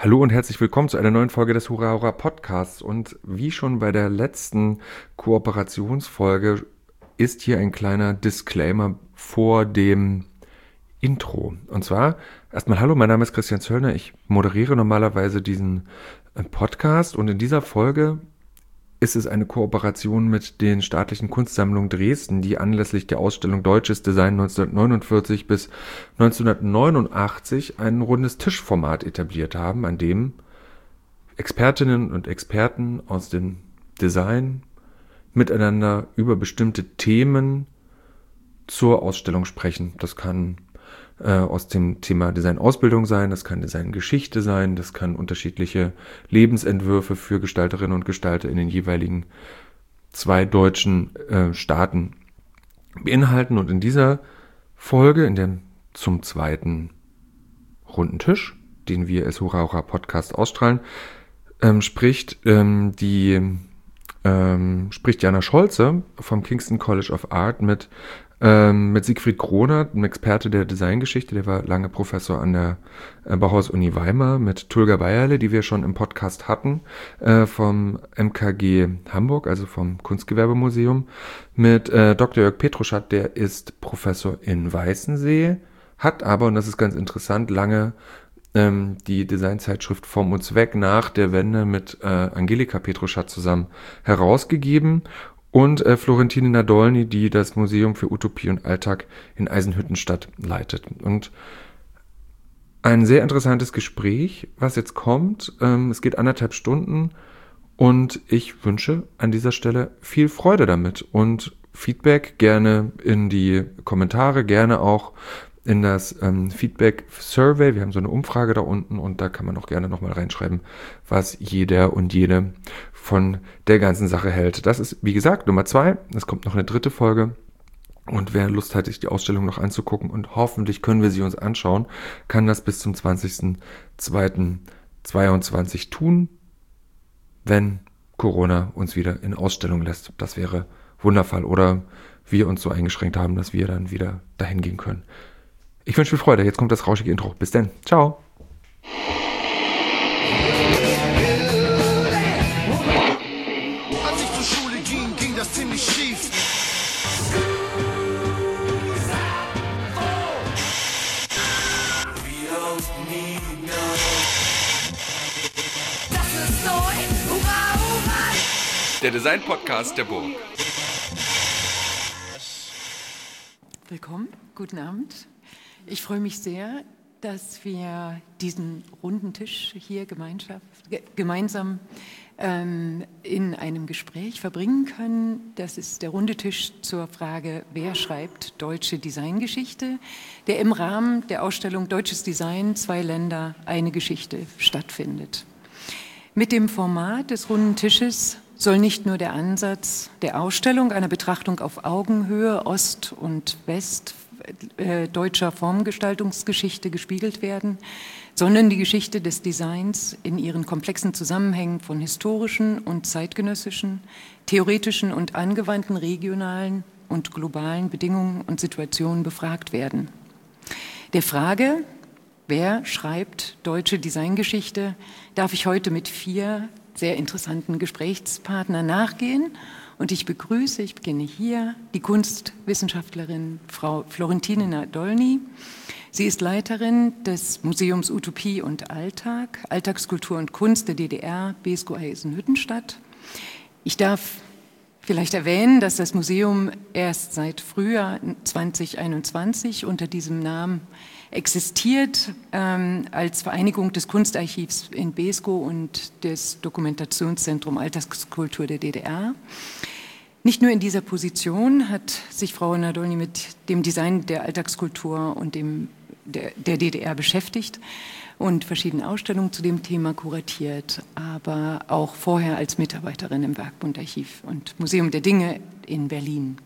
Hallo und herzlich willkommen zu einer neuen Folge des Hurra Hurra Podcasts. Und wie schon bei der letzten Kooperationsfolge ist hier ein kleiner Disclaimer vor dem Intro. Und zwar erstmal hallo, mein Name ist Christian Zöllner. Ich moderiere normalerweise diesen Podcast und in dieser Folge ist es eine Kooperation mit den Staatlichen Kunstsammlungen Dresden, die anlässlich der Ausstellung Deutsches Design 1949 bis 1989 ein rundes Tischformat etabliert haben, an dem Expertinnen und Experten aus dem Design miteinander über bestimmte Themen zur Ausstellung sprechen. Das kann aus dem Thema Design-Ausbildung sein, das kann Design-Geschichte sein, das kann unterschiedliche Lebensentwürfe für Gestalterinnen und Gestalter in den jeweiligen zwei deutschen Staaten beinhalten. Und in dieser Folge, zum zweiten runden Tisch, den wir als Hurra Hurra Podcast ausstrahlen, spricht Jana Scholze vom Kingston College of Art mit Siegfried Kroner, einem Experte der Designgeschichte, der war lange Professor an der Bauhaus-Uni Weimar, mit Tulga Bayerle, die wir schon im Podcast hatten, vom MKG Hamburg, also vom Kunstgewerbemuseum, mit Dr. Jörg Petruschat, der ist Professor in Weißensee, hat aber, und das ist ganz interessant, lange die Designzeitschrift Vom uns weg nach der Wende mit Angelika Petruschat zusammen herausgegeben. Und Florentine Nadolny, die das Museum für Utopie und Alltag in Eisenhüttenstadt leitet. Und ein sehr interessantes Gespräch, was jetzt kommt. Es geht 1,5 Stunden und ich wünsche an dieser Stelle viel Freude damit. Und Feedback gerne in die Kommentare, gerne auch in das Feedback-Survey. Wir haben so eine Umfrage da unten und da kann man auch gerne nochmal reinschreiben, was jeder und jede von der ganzen Sache hält. Das ist, wie gesagt, Nummer 2. Es kommt noch eine 3. Folge. Und wer Lust hat, sich die Ausstellung noch anzugucken und hoffentlich können wir sie uns anschauen, kann das bis zum 20.02.2022 tun, wenn Corona uns wieder in Ausstellung lässt. Das wäre wundervoll. Oder wir uns so eingeschränkt haben, dass wir dann wieder dahin gehen können. Ich wünsche viel Freude. Jetzt kommt das rauschige Intro. Bis dann. Ciao. Als ich zur Schule ging, ging das ziemlich schief. Das ist neu. Hurra, hurra. Der Design-Podcast der Burg. Willkommen, guten Abend. Ich freue mich sehr, dass wir diesen runden Tisch hier gemeinsam in einem Gespräch verbringen können. Das ist der runde Tisch zur Frage, wer schreibt deutsche Designgeschichte, der im Rahmen der Ausstellung Deutsches Design, 2 Länder, eine Geschichte stattfindet. Mit dem Format des runden Tisches soll nicht nur der Ansatz der Ausstellung einer Betrachtung auf Augenhöhe Ost und West deutscher Formgestaltungsgeschichte gespiegelt werden, sondern die Geschichte des Designs in ihren komplexen Zusammenhängen von historischen und zeitgenössischen, theoretischen und angewandten regionalen und globalen Bedingungen und Situationen befragt werden. Der Frage, wer schreibt deutsche Designgeschichte, darf ich heute mit 4 sehr interessanten Gesprächspartnern nachgehen. Und ich beginne hier, die Kunstwissenschaftlerin Frau Florentine Nadolny. Sie ist Leiterin des Museums Utopie und Alltag, Alltagskultur und Kunst der DDR, BSGO Eisenhüttenstadt. Ich darf vielleicht erwähnen, dass das Museum erst seit Frühjahr 2021 unter diesem Namen existiert, als Vereinigung des Kunstarchivs in BSGO und des Dokumentationszentrum Alltagskultur der DDR. Nicht nur in dieser Position hat sich Frau Nadolny mit dem Design der Alltagskultur und der DDR beschäftigt und verschiedene Ausstellungen zu dem Thema kuratiert, aber auch vorher als Mitarbeiterin im Werkbund Archiv und Museum der Dinge in Berlin.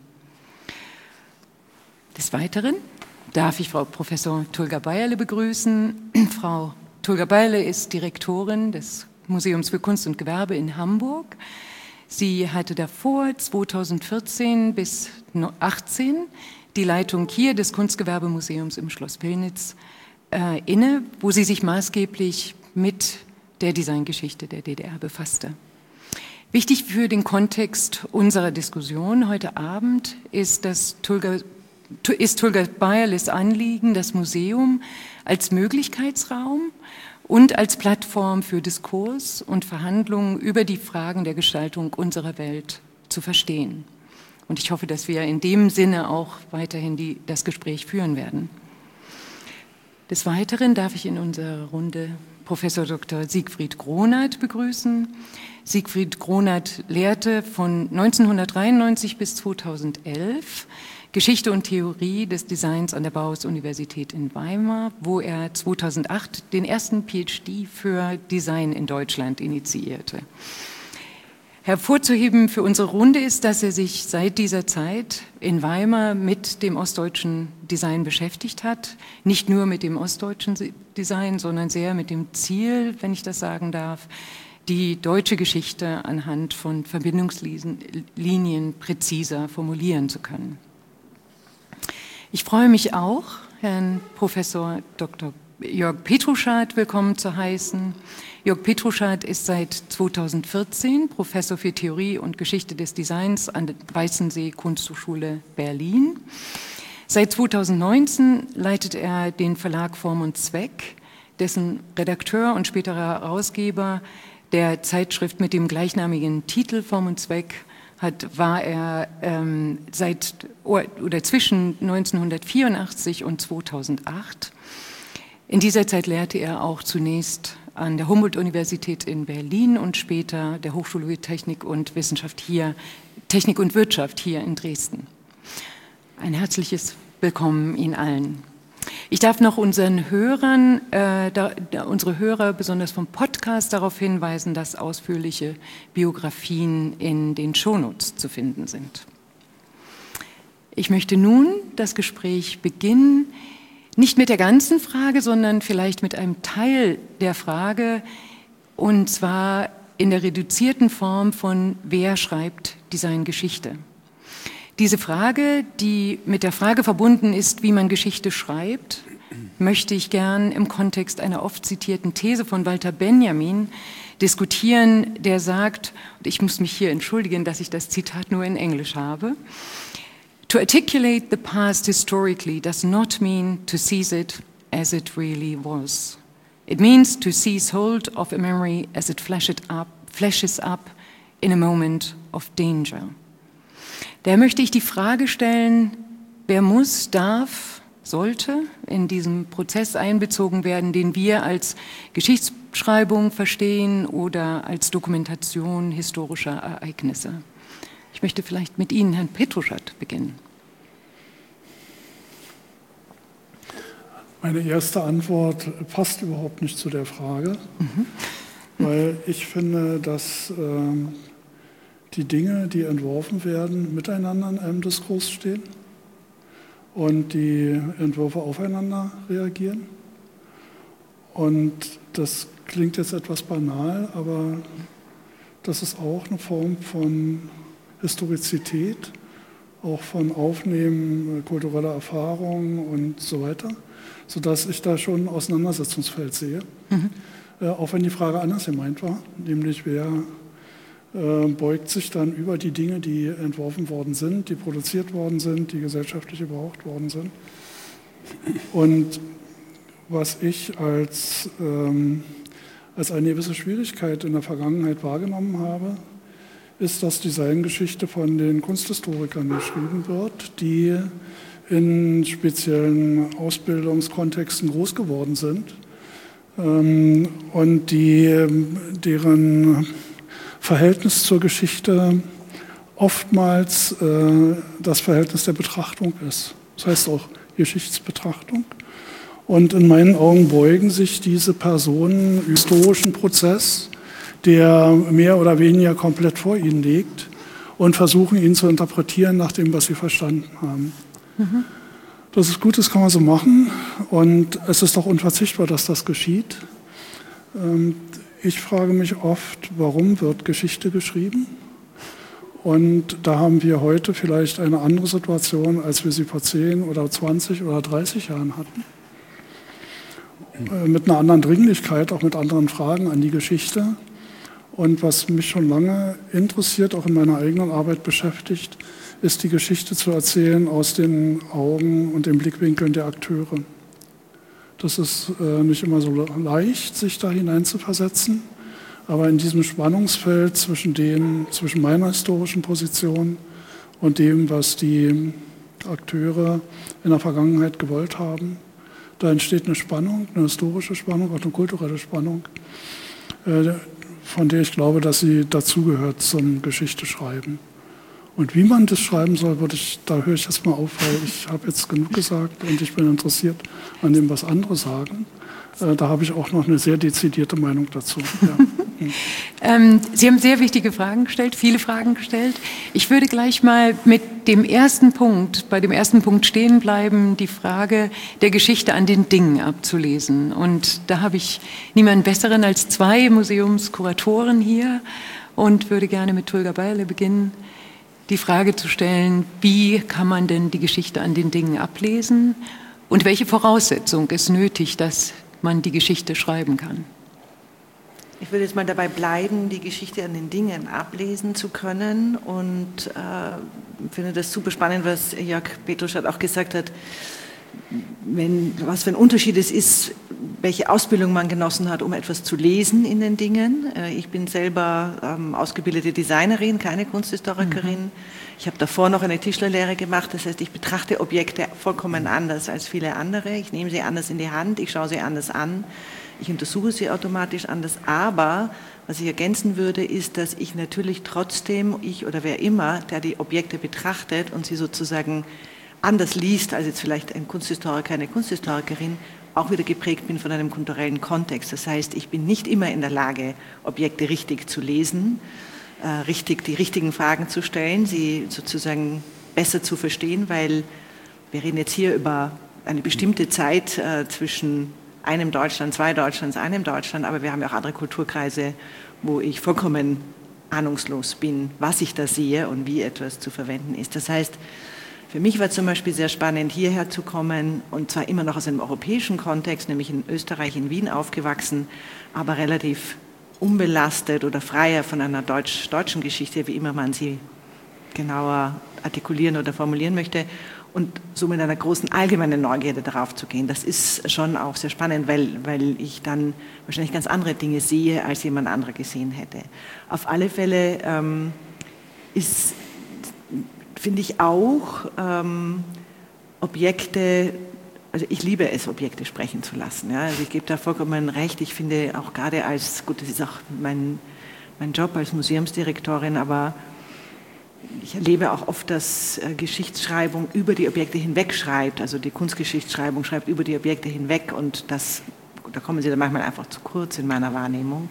Des Weiteren darf ich Frau Professor Tulga Bayerle begrüßen. Frau Tulga Bayerle ist Direktorin des Museums für Kunst und Gewerbe in Hamburg. Sie hatte davor 2014 bis 2018 die Leitung hier des Kunstgewerbemuseums im Schloss Pillnitz inne, wo sie sich maßgeblich mit der Designgeschichte der DDR befasste. Wichtig für den Kontext unserer Diskussion heute Abend ist Tulga Bayerles Anliegen, das Museum als Möglichkeitsraum und als Plattform für Diskurs und Verhandlungen über die Fragen der Gestaltung unserer Welt zu verstehen. Und ich hoffe, dass wir in dem Sinne auch weiterhin das Gespräch führen werden. Des Weiteren darf ich in unserer Runde Professor Dr. Siegfried Gronert begrüßen. Siegfried Gronert lehrte von 1993 bis 2011 Geschichte und Theorie des Designs an der Bauhaus-Universität in Weimar, wo er 2008 den ersten PhD für Design in Deutschland initiierte. Hervorzuheben für unsere Runde ist, dass er sich seit dieser Zeit in Weimar mit dem ostdeutschen Design beschäftigt hat. Nicht nur mit dem ostdeutschen Design, sondern sehr mit dem Ziel, wenn ich das sagen darf, die deutsche Geschichte anhand von Verbindungslinien präziser formulieren zu können. Ich freue mich auch, Herrn Professor Dr. Jörg Petruschardt willkommen zu heißen. Jörg Petruschardt ist seit 2014 Professor für Theorie und Geschichte des Designs an der Weißensee Kunsthochschule Berlin. Seit 2019 leitet er den Verlag Form und Zweck, dessen Redakteur und späterer Herausgeber der Zeitschrift mit dem gleichnamigen Titel Form und Zweck war er zwischen 1984 und 2008. In dieser Zeit lehrte er auch zunächst an der Humboldt-Universität in Berlin und später der Hochschule für Technik und Wirtschaft hier in Dresden. Ein herzliches Willkommen Ihnen allen. Ich darf noch unseren Hörern, unsere Hörer besonders vom Podcast darauf hinweisen, dass ausführliche Biografien in den Shownotes zu finden sind. Ich möchte nun das Gespräch beginnen, nicht mit der ganzen Frage, sondern vielleicht mit einem Teil der Frage, und zwar in der reduzierten Form von wer schreibt Designgeschichte. Diese Frage, die mit der Frage verbunden ist, wie man Geschichte schreibt, möchte ich gern im Kontext einer oft zitierten These von Walter Benjamin diskutieren, der sagt, und ich muss mich hier entschuldigen, dass ich das Zitat nur in Englisch habe: To articulate the past historically does not mean to seize it as it really was. It means to seize hold of a memory as it flashes up in a moment of danger. Daher möchte ich die Frage stellen, wer muss, darf, sollte in diesem Prozess einbezogen werden, den wir als Geschichtsschreibung verstehen oder als Dokumentation historischer Ereignisse. Ich möchte vielleicht mit Ihnen, Herrn Petruschardt, beginnen. Meine erste Antwort passt überhaupt nicht zu der Frage, weil ich finde, dass die Dinge, die entworfen werden, miteinander in einem Diskurs stehen und die Entwürfe aufeinander reagieren. Und das klingt jetzt etwas banal, aber das ist auch eine Form von Historizität, auch von Aufnehmen kultureller Erfahrungen und so weiter, sodass ich da schon ein Auseinandersetzungsfeld sehe. Auch wenn die Frage anders gemeint war, nämlich wer beugt sich dann über die Dinge, die entworfen worden sind, die produziert worden sind, die gesellschaftlich gebraucht worden sind. Und was ich als eine gewisse Schwierigkeit in der Vergangenheit wahrgenommen habe, ist, dass Designgeschichte von den Kunsthistorikern geschrieben wird, die in speziellen Ausbildungskontexten groß geworden sind und deren Verhältnis zur Geschichte oftmals das Verhältnis der Betrachtung ist. Das heißt auch Geschichtsbetrachtung. Und in meinen Augen beugen sich diese Personen im historischen Prozess, der mehr oder weniger komplett vor ihnen liegt, und versuchen, ihn zu interpretieren nach dem, was sie verstanden haben. Das ist gut, das kann man so machen. Und es ist auch unverzichtbar, dass das geschieht. Ich frage mich oft, warum wird Geschichte geschrieben? Und da haben wir heute vielleicht eine andere Situation, als wir sie vor 10 oder 20 oder 30 Jahren hatten. mit einer anderen Dringlichkeit, auch mit anderen Fragen an die Geschichte. Und was mich schon lange interessiert, auch in meiner eigenen Arbeit beschäftigt, ist die Geschichte zu erzählen aus den Augen und den Blickwinkeln der Akteure. Das ist nicht immer so leicht, sich da hineinzuversetzen, aber in diesem Spannungsfeld zwischen meiner historischen Position und dem, was die Akteure in der Vergangenheit gewollt haben, da entsteht eine Spannung, eine historische Spannung, auch eine kulturelle Spannung, von der ich glaube, dass sie dazugehört zum Geschichteschreiben. Und wie man das schreiben soll, da höre ich jetzt mal auf, weil ich habe jetzt genug gesagt und ich bin interessiert an dem, was andere sagen. Da habe ich auch noch eine sehr dezidierte Meinung dazu. Ja. Sie haben sehr wichtige Fragen gestellt, viele Fragen gestellt. Ich würde gleich mal bei dem ersten Punkt stehen bleiben, die Frage der Geschichte an den Dingen abzulesen. Und da habe ich niemanden Besseren als 2 Museumskuratoren hier und würde gerne mit Tulga Beierle beginnen, die Frage zu stellen, wie kann man denn die Geschichte an den Dingen ablesen und welche Voraussetzung ist nötig, dass man die Geschichte schreiben kann? Ich würde jetzt mal dabei bleiben, die Geschichte an den Dingen ablesen zu können und finde das super spannend, was Jörg Petruschat auch gesagt hat, was für ein Unterschied es ist, welche Ausbildung man genossen hat, um etwas zu lesen in den Dingen. Ich bin selber ausgebildete Designerin, keine Kunsthistorikerin. Ich habe davor noch eine Tischlerlehre gemacht, das heißt, ich betrachte Objekte vollkommen anders als viele andere. Ich nehme sie anders in die Hand, ich schaue sie anders an, ich untersuche sie automatisch anders. Aber was ich ergänzen würde, ist, dass ich natürlich trotzdem, ich oder wer immer, der die Objekte betrachtet und sie sozusagen anders liest als jetzt vielleicht ein Kunsthistoriker, eine Kunsthistorikerin, auch wieder geprägt bin von einem kulturellen Kontext. Das heißt, ich bin nicht immer in der Lage, Objekte richtig zu lesen, die richtigen Fragen zu stellen, sie sozusagen besser zu verstehen, weil wir reden jetzt hier über eine bestimmte Zeit zwischen einem Deutschland, 2 Deutschlands, einem Deutschland, aber wir haben ja auch andere Kulturkreise, wo ich vollkommen ahnungslos bin, was ich da sehe und wie etwas zu verwenden ist. Das heißt, für mich war zum Beispiel sehr spannend, hierher zu kommen, und zwar immer noch aus einem europäischen Kontext, nämlich in Österreich, in Wien aufgewachsen, aber relativ unbelastet oder freier von einer deutschen Geschichte, wie immer man sie genauer artikulieren oder formulieren möchte, und so mit einer großen allgemeinen Neugierde darauf zu gehen. Das ist schon auch sehr spannend, weil ich dann wahrscheinlich ganz andere Dinge sehe, als jemand anderer gesehen hätte. Auf alle Fälle finde ich auch Objekte, also ich liebe es, Objekte sprechen zu lassen. Ja? Also ich gebe da vollkommen recht. Ich finde auch gerade das ist auch mein Job als Museumsdirektorin, aber ich erlebe auch oft, dass Geschichtsschreibung über die Objekte hinweg schreibt, also die Kunstgeschichtsschreibung schreibt über die Objekte hinweg, und da kommen sie dann manchmal einfach zu kurz in meiner Wahrnehmung.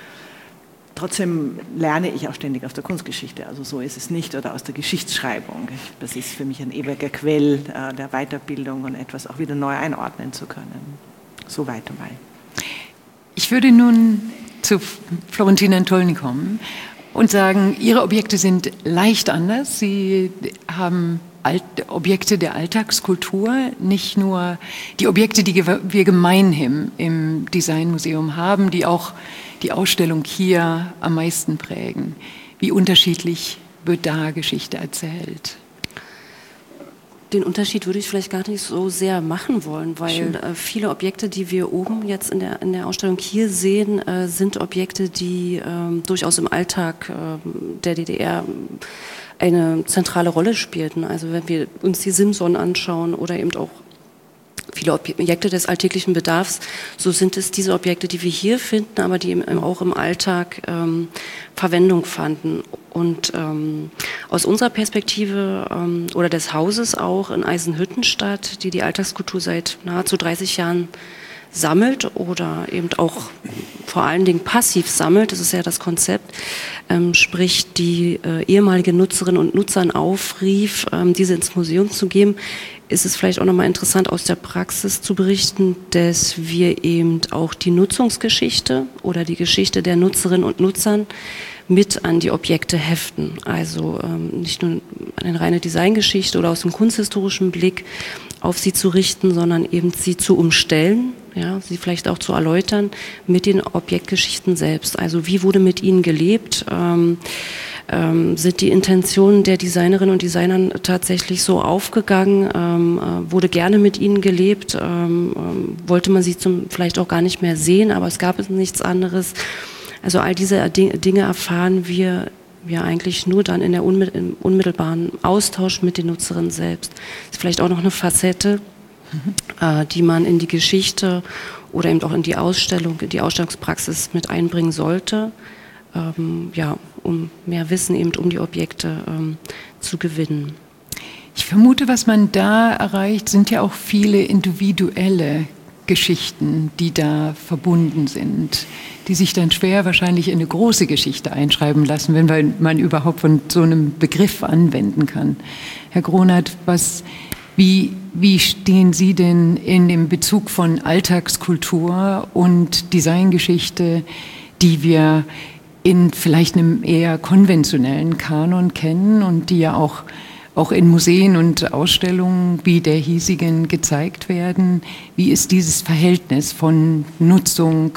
Trotzdem lerne ich auch ständig aus der Kunstgeschichte, also so ist es nicht, oder aus der Geschichtsschreibung. Das ist für mich ein ewiger Quell der Weiterbildung und etwas auch wieder neu einordnen zu können. So weiter mal. Ich würde nun zu Florentin Antolny kommen und sagen, Ihre Objekte sind leicht anders. Sie haben Objekte der Alltagskultur, nicht nur die Objekte, die wir gemeinhin im Designmuseum haben, die auch die Ausstellung hier am meisten prägen. Wie unterschiedlich wird da Geschichte erzählt? Den Unterschied würde ich vielleicht gar nicht so sehr machen wollen, weil viele Objekte, die wir oben jetzt in der Ausstellung hier sehen, sind Objekte, die durchaus im Alltag der DDR eine zentrale Rolle spielten. Also wenn wir uns die Simson anschauen oder eben auch viele Objekte des alltäglichen Bedarfs, so sind es diese Objekte, die wir hier finden, aber die auch im Alltag Verwendung fanden. Und aus unserer Perspektive oder des Hauses auch in Eisenhüttenstadt, die Alltagskultur seit nahezu 30 Jahren sammelt oder eben auch vor allen Dingen passiv sammelt, das ist ja das Konzept, sprich die ehemalige Nutzerinnen und Nutzern aufrief, diese ins Museum zu geben, ist es vielleicht auch nochmal interessant, aus der Praxis zu berichten, dass wir eben auch die Nutzungsgeschichte oder die Geschichte der Nutzerinnen und Nutzern mit an die Objekte heften. Also nicht nur eine reine Designgeschichte oder aus dem kunsthistorischen Blick auf sie zu richten, sondern eben sie zu umstellen ja, sie vielleicht auch zu erläutern, mit den Objektgeschichten selbst. Also wie wurde mit ihnen gelebt? Sind die Intentionen der Designerinnen und Designern tatsächlich so aufgegangen? Wurde gerne mit ihnen gelebt? Wollte man sie vielleicht auch gar nicht mehr sehen, aber es gab nichts anderes. Also all diese Dinge erfahren wir ja eigentlich nur dann im unmittelbaren Austausch mit den Nutzerinnen selbst. Das ist vielleicht auch noch eine Facette, die man in die Geschichte oder eben auch in die Ausstellung, in die Ausstellungspraxis mit einbringen sollte, ja, um mehr Wissen eben um die Objekte zu gewinnen. Ich vermute, was man da erreicht, sind ja auch viele individuelle Geschichten, die da verbunden sind, die sich dann schwer wahrscheinlich in eine große Geschichte einschreiben lassen, wenn man überhaupt von so einem Begriff anwenden kann. Herr Gronert, wie stehen Sie denn in dem Bezug von Alltagskultur und Designgeschichte, die wir in vielleicht einem eher konventionellen Kanon kennen und die ja auch in Museen und Ausstellungen wie der hiesigen gezeigt werden? Wie ist dieses Verhältnis von Nutzung,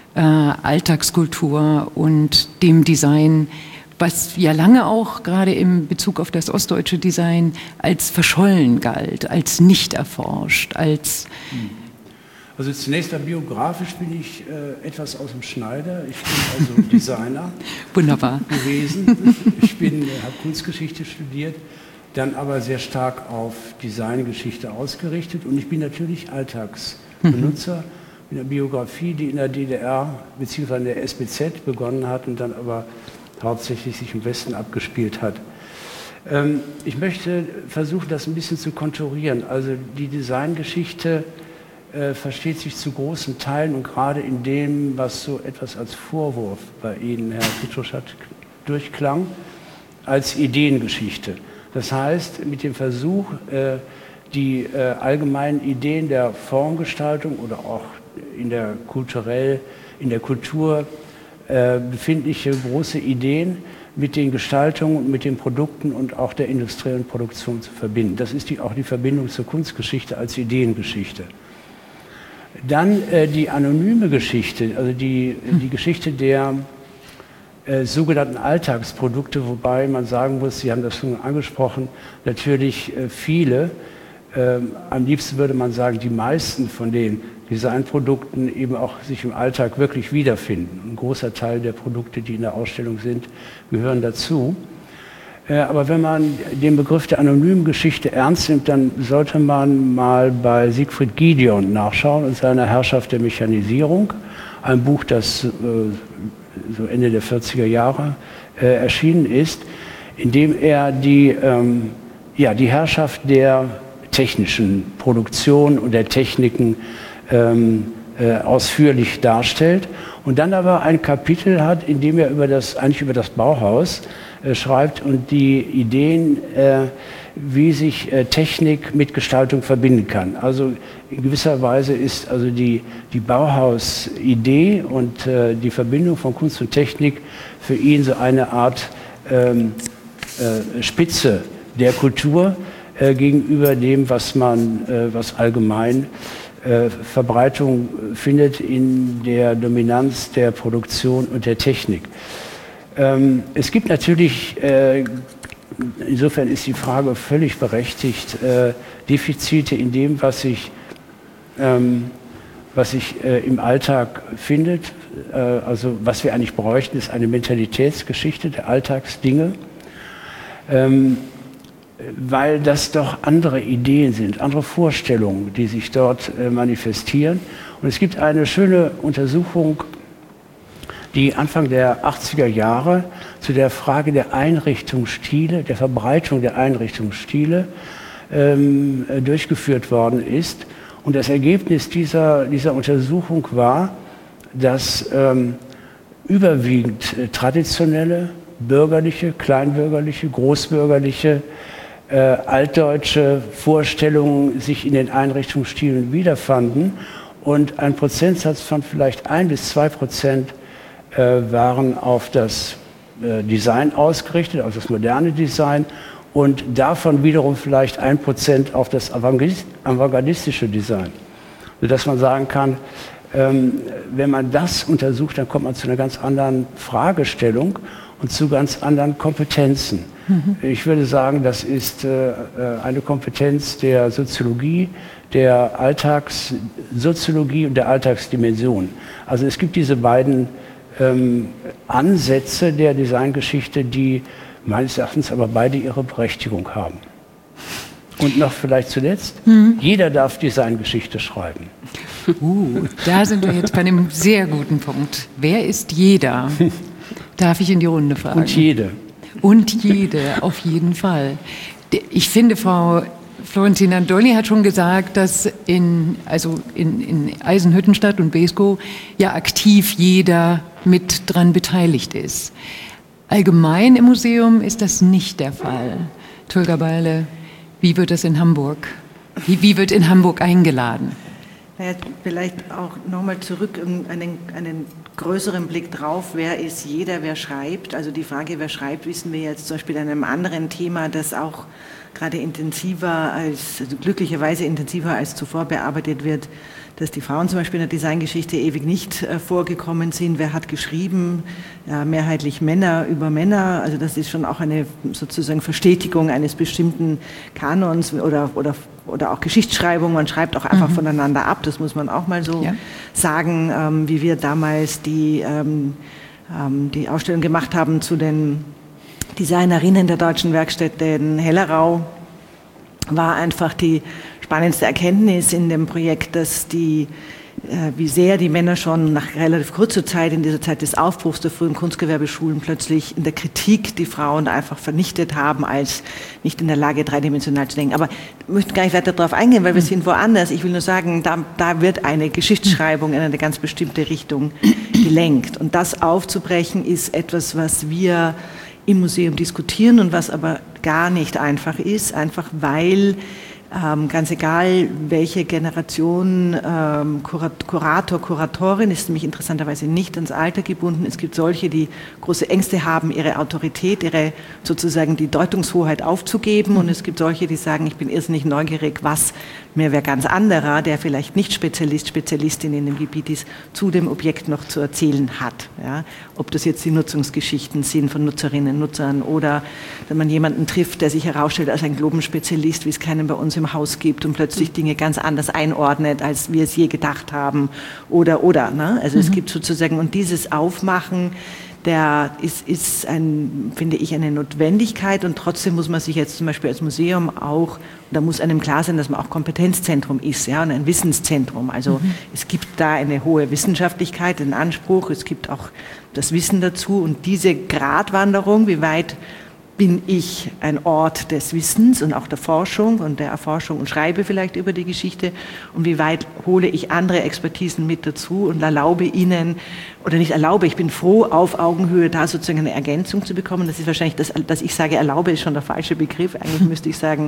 Alltagskultur und dem Design, was ja lange auch gerade im Bezug auf das ostdeutsche Design als verschollen galt, als nicht erforscht, als... Also zunächst einmal biografisch bin ich etwas aus dem Schneider. Ich bin also Designer Wunderbar. gewesen. Ich habe Kunstgeschichte studiert, dann aber sehr stark auf Designgeschichte ausgerichtet. Und ich bin natürlich Alltagsbenutzer in der Biografie, die in der DDR bzw. in der SBZ begonnen hat und dann aber hauptsächlich sich im Westen abgespielt hat. Ich möchte versuchen, das ein bisschen zu konturieren. Also die Designgeschichte versteht sich zu großen Teilen und gerade in dem, was so etwas als Vorwurf bei Ihnen, Herr Pitruschat, durchklang, als Ideengeschichte. Das heißt, mit dem Versuch, die allgemeinen Ideen der Formgestaltung oder auch in der Kultur befindliche große Ideen mit den Gestaltungen, mit den Produkten und auch der industriellen Produktion zu verbinden. Das ist auch die Verbindung zur Kunstgeschichte als Ideengeschichte. Dann die anonyme Geschichte, also die Geschichte der sogenannten Alltagsprodukte, wobei man sagen muss, Sie haben das schon angesprochen, natürlich viele, am liebsten würde man sagen, die meisten von den Designprodukten eben auch sich im Alltag wirklich wiederfinden. Ein großer Teil der Produkte, die in der Ausstellung sind, gehören dazu. Aber wenn man den Begriff der anonymen Geschichte ernst nimmt, dann sollte man mal bei Siegfried Giedion nachschauen und seiner Herrschaft der Mechanisierung. Ein Buch, das so Ende der 40er Jahre erschienen ist, in dem er die Herrschaft der technischen Produktion und der Techniken ausführlich darstellt und dann aber ein Kapitel hat, in dem er über das Bauhaus schreibt und die Ideen, wie sich Technik mit Gestaltung verbinden kann. Also in gewisser Weise ist also die Bauhaus-Idee und die Verbindung von Kunst und Technik für ihn so eine Art Spitze der Kultur gegenüber dem, was allgemein Verbreitung findet in der Dominanz der Produktion und der Technik. Es gibt natürlich, insofern ist die Frage völlig berechtigt, Defizite in dem, was sich im Alltag findet. Also was wir eigentlich bräuchten, ist eine Mentalitätsgeschichte der Alltagsdinge, weil das doch andere Ideen sind, andere Vorstellungen, die sich dort manifestieren. Und es gibt eine schöne Untersuchung, die Anfang der 80er Jahre zu der Frage der Einrichtungsstile, der Verbreitung der Einrichtungsstile durchgeführt worden ist. Und das Ergebnis dieser Untersuchung war, dass überwiegend traditionelle, bürgerliche, kleinbürgerliche, großbürgerliche, altdeutsche Vorstellungen sich in den Einrichtungsstilen wiederfanden und ein Prozentsatz von vielleicht 1 bis 2% waren auf das Design ausgerichtet, auf das moderne Design und davon wiederum vielleicht 1% auf das avantgardistische Design. sodass man sagen kann, wenn man das untersucht, dann kommt man zu einer ganz anderen Fragestellung und zu ganz anderen Kompetenzen. Ich würde sagen, das ist eine Kompetenz der Soziologie, der Alltagssoziologie und der Alltagsdimension. Also es gibt diese beiden Ansätze der Designgeschichte, die meines Erachtens aber beide ihre Berechtigung haben. Und noch vielleicht zuletzt, jeder darf Designgeschichte schreiben. Da sind wir jetzt bei einem sehr guten Punkt. Wer ist jeder? Darf ich in die Runde fragen? Und jede. Und jede, auf jeden Fall. Ich finde, Frau Florentina Dolny hat schon gesagt, dass in Eisenhüttenstadt und Beeskow ja aktiv jeder mit dran beteiligt ist. Allgemein im Museum ist das nicht der Fall. Tulga Beile, wie wird das in Hamburg? Wie wird in Hamburg eingeladen? Naja, vielleicht auch nochmal zurück einen größeren Blick drauf, wer ist jeder, wer schreibt. Also die Frage, wer schreibt, wissen wir jetzt zum Beispiel an einem anderen Thema, das auch gerade glücklicherweise intensiver als zuvor bearbeitet wird, dass die Frauen zum Beispiel in der Designgeschichte ewig nicht vorgekommen sind. Wer hat geschrieben? Ja, mehrheitlich Männer über Männer. Also das ist schon auch eine sozusagen Verstetigung eines bestimmten Kanons oder auch Geschichtsschreibung. Man schreibt auch einfach voneinander ab. Das muss man auch mal so sagen, wie wir damals die Ausstellung gemacht haben zu den Designerinnen der deutschen Werkstätte in Hellerau, war einfach die spannendste Erkenntnis in dem Projekt, dass wie sehr die Männer schon nach relativ kurzer Zeit, in dieser Zeit des Aufbruchs der frühen Kunstgewerbeschulen, plötzlich in der Kritik die Frauen einfach vernichtet haben, als nicht in der Lage, dreidimensional zu denken. Aber ich möchte gar nicht weiter darauf eingehen, weil wir sind woanders. Ich will nur sagen, da wird eine Geschichtsschreibung in eine ganz bestimmte Richtung gelenkt. Und das aufzubrechen ist etwas, was wir im Museum diskutieren und was aber gar nicht einfach ist, einfach weil ganz egal, welche Generation Kurator, Kuratorin, ist nämlich interessanterweise nicht ans Alter gebunden. Es gibt solche, die große Ängste haben, ihre Autorität, sozusagen die Deutungshoheit aufzugeben. Und es gibt solche, die sagen, ich bin irrsinnig neugierig, was mir wer ganz anderer, der vielleicht nicht Spezialistin in dem Gebiet ist, zu dem Objekt noch zu erzählen hat. Ja? Ob das jetzt die Nutzungsgeschichten sind von Nutzerinnen, Nutzern oder wenn man jemanden trifft, der sich herausstellt als ein Globenspezialist, wie es keinen bei uns im Haus gibt und plötzlich Dinge ganz anders einordnet, als wir es je gedacht haben oder. Ne? Also es gibt sozusagen, und dieses Aufmachen, ist finde ich, eine Notwendigkeit, und trotzdem muss man sich jetzt zum Beispiel als Museum auch, da muss einem klar sein, dass man auch Kompetenzzentrum ist, ja, und ein Wissenszentrum. Also es gibt da eine hohe Wissenschaftlichkeit, den Anspruch, es gibt auch das Wissen dazu, und diese Gratwanderung, wie weit bin ich ein Ort des Wissens und auch der Forschung und der Erforschung und schreibe vielleicht über die Geschichte, und wie weit hole ich andere Expertisen mit dazu und erlaube ihnen, oder nicht erlaube, ich bin froh, auf Augenhöhe da sozusagen eine Ergänzung zu bekommen. Das ist wahrscheinlich, dass ich sage erlaube, ist schon der falsche Begriff. Eigentlich müsste ich sagen,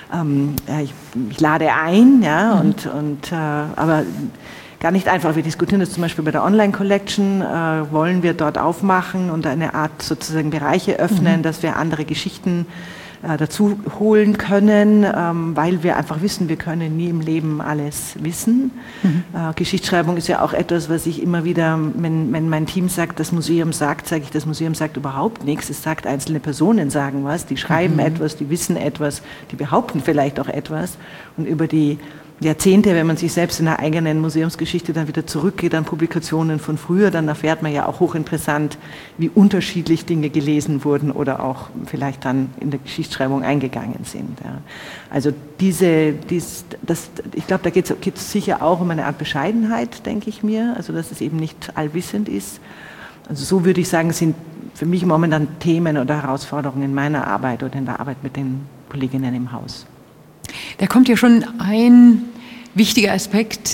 ich lade ein, ja, aber gar nicht einfach. Wir diskutieren das zum Beispiel bei der Online-Collection, wollen wir dort aufmachen und eine Art sozusagen Bereiche öffnen, dass wir andere Geschichten dazu holen können, weil wir einfach wissen, wir können nie im Leben alles wissen. Geschichtsschreibung ist ja auch etwas, was ich immer wieder, wenn mein Team sagt, das Museum sagt, sage ich, das Museum sagt überhaupt nichts. Es sagt, einzelne Personen sagen was, die schreiben etwas, die wissen etwas, die behaupten vielleicht auch etwas, und über die Jahrzehnte, wenn man sich selbst in der eigenen Museumsgeschichte dann wieder zurückgeht an Publikationen von früher, dann erfährt man ja auch hochinteressant, wie unterschiedlich Dinge gelesen wurden oder auch vielleicht dann in der Geschichtsschreibung eingegangen sind. Ja. Also ich glaube, da geht es sicher auch um eine Art Bescheidenheit, denke ich mir, also dass es eben nicht allwissend ist. Also so würde ich sagen, sind für mich momentan Themen oder Herausforderungen in meiner Arbeit oder in der Arbeit mit den Kolleginnen im Haus. Da kommt ja schon ein wichtiger Aspekt,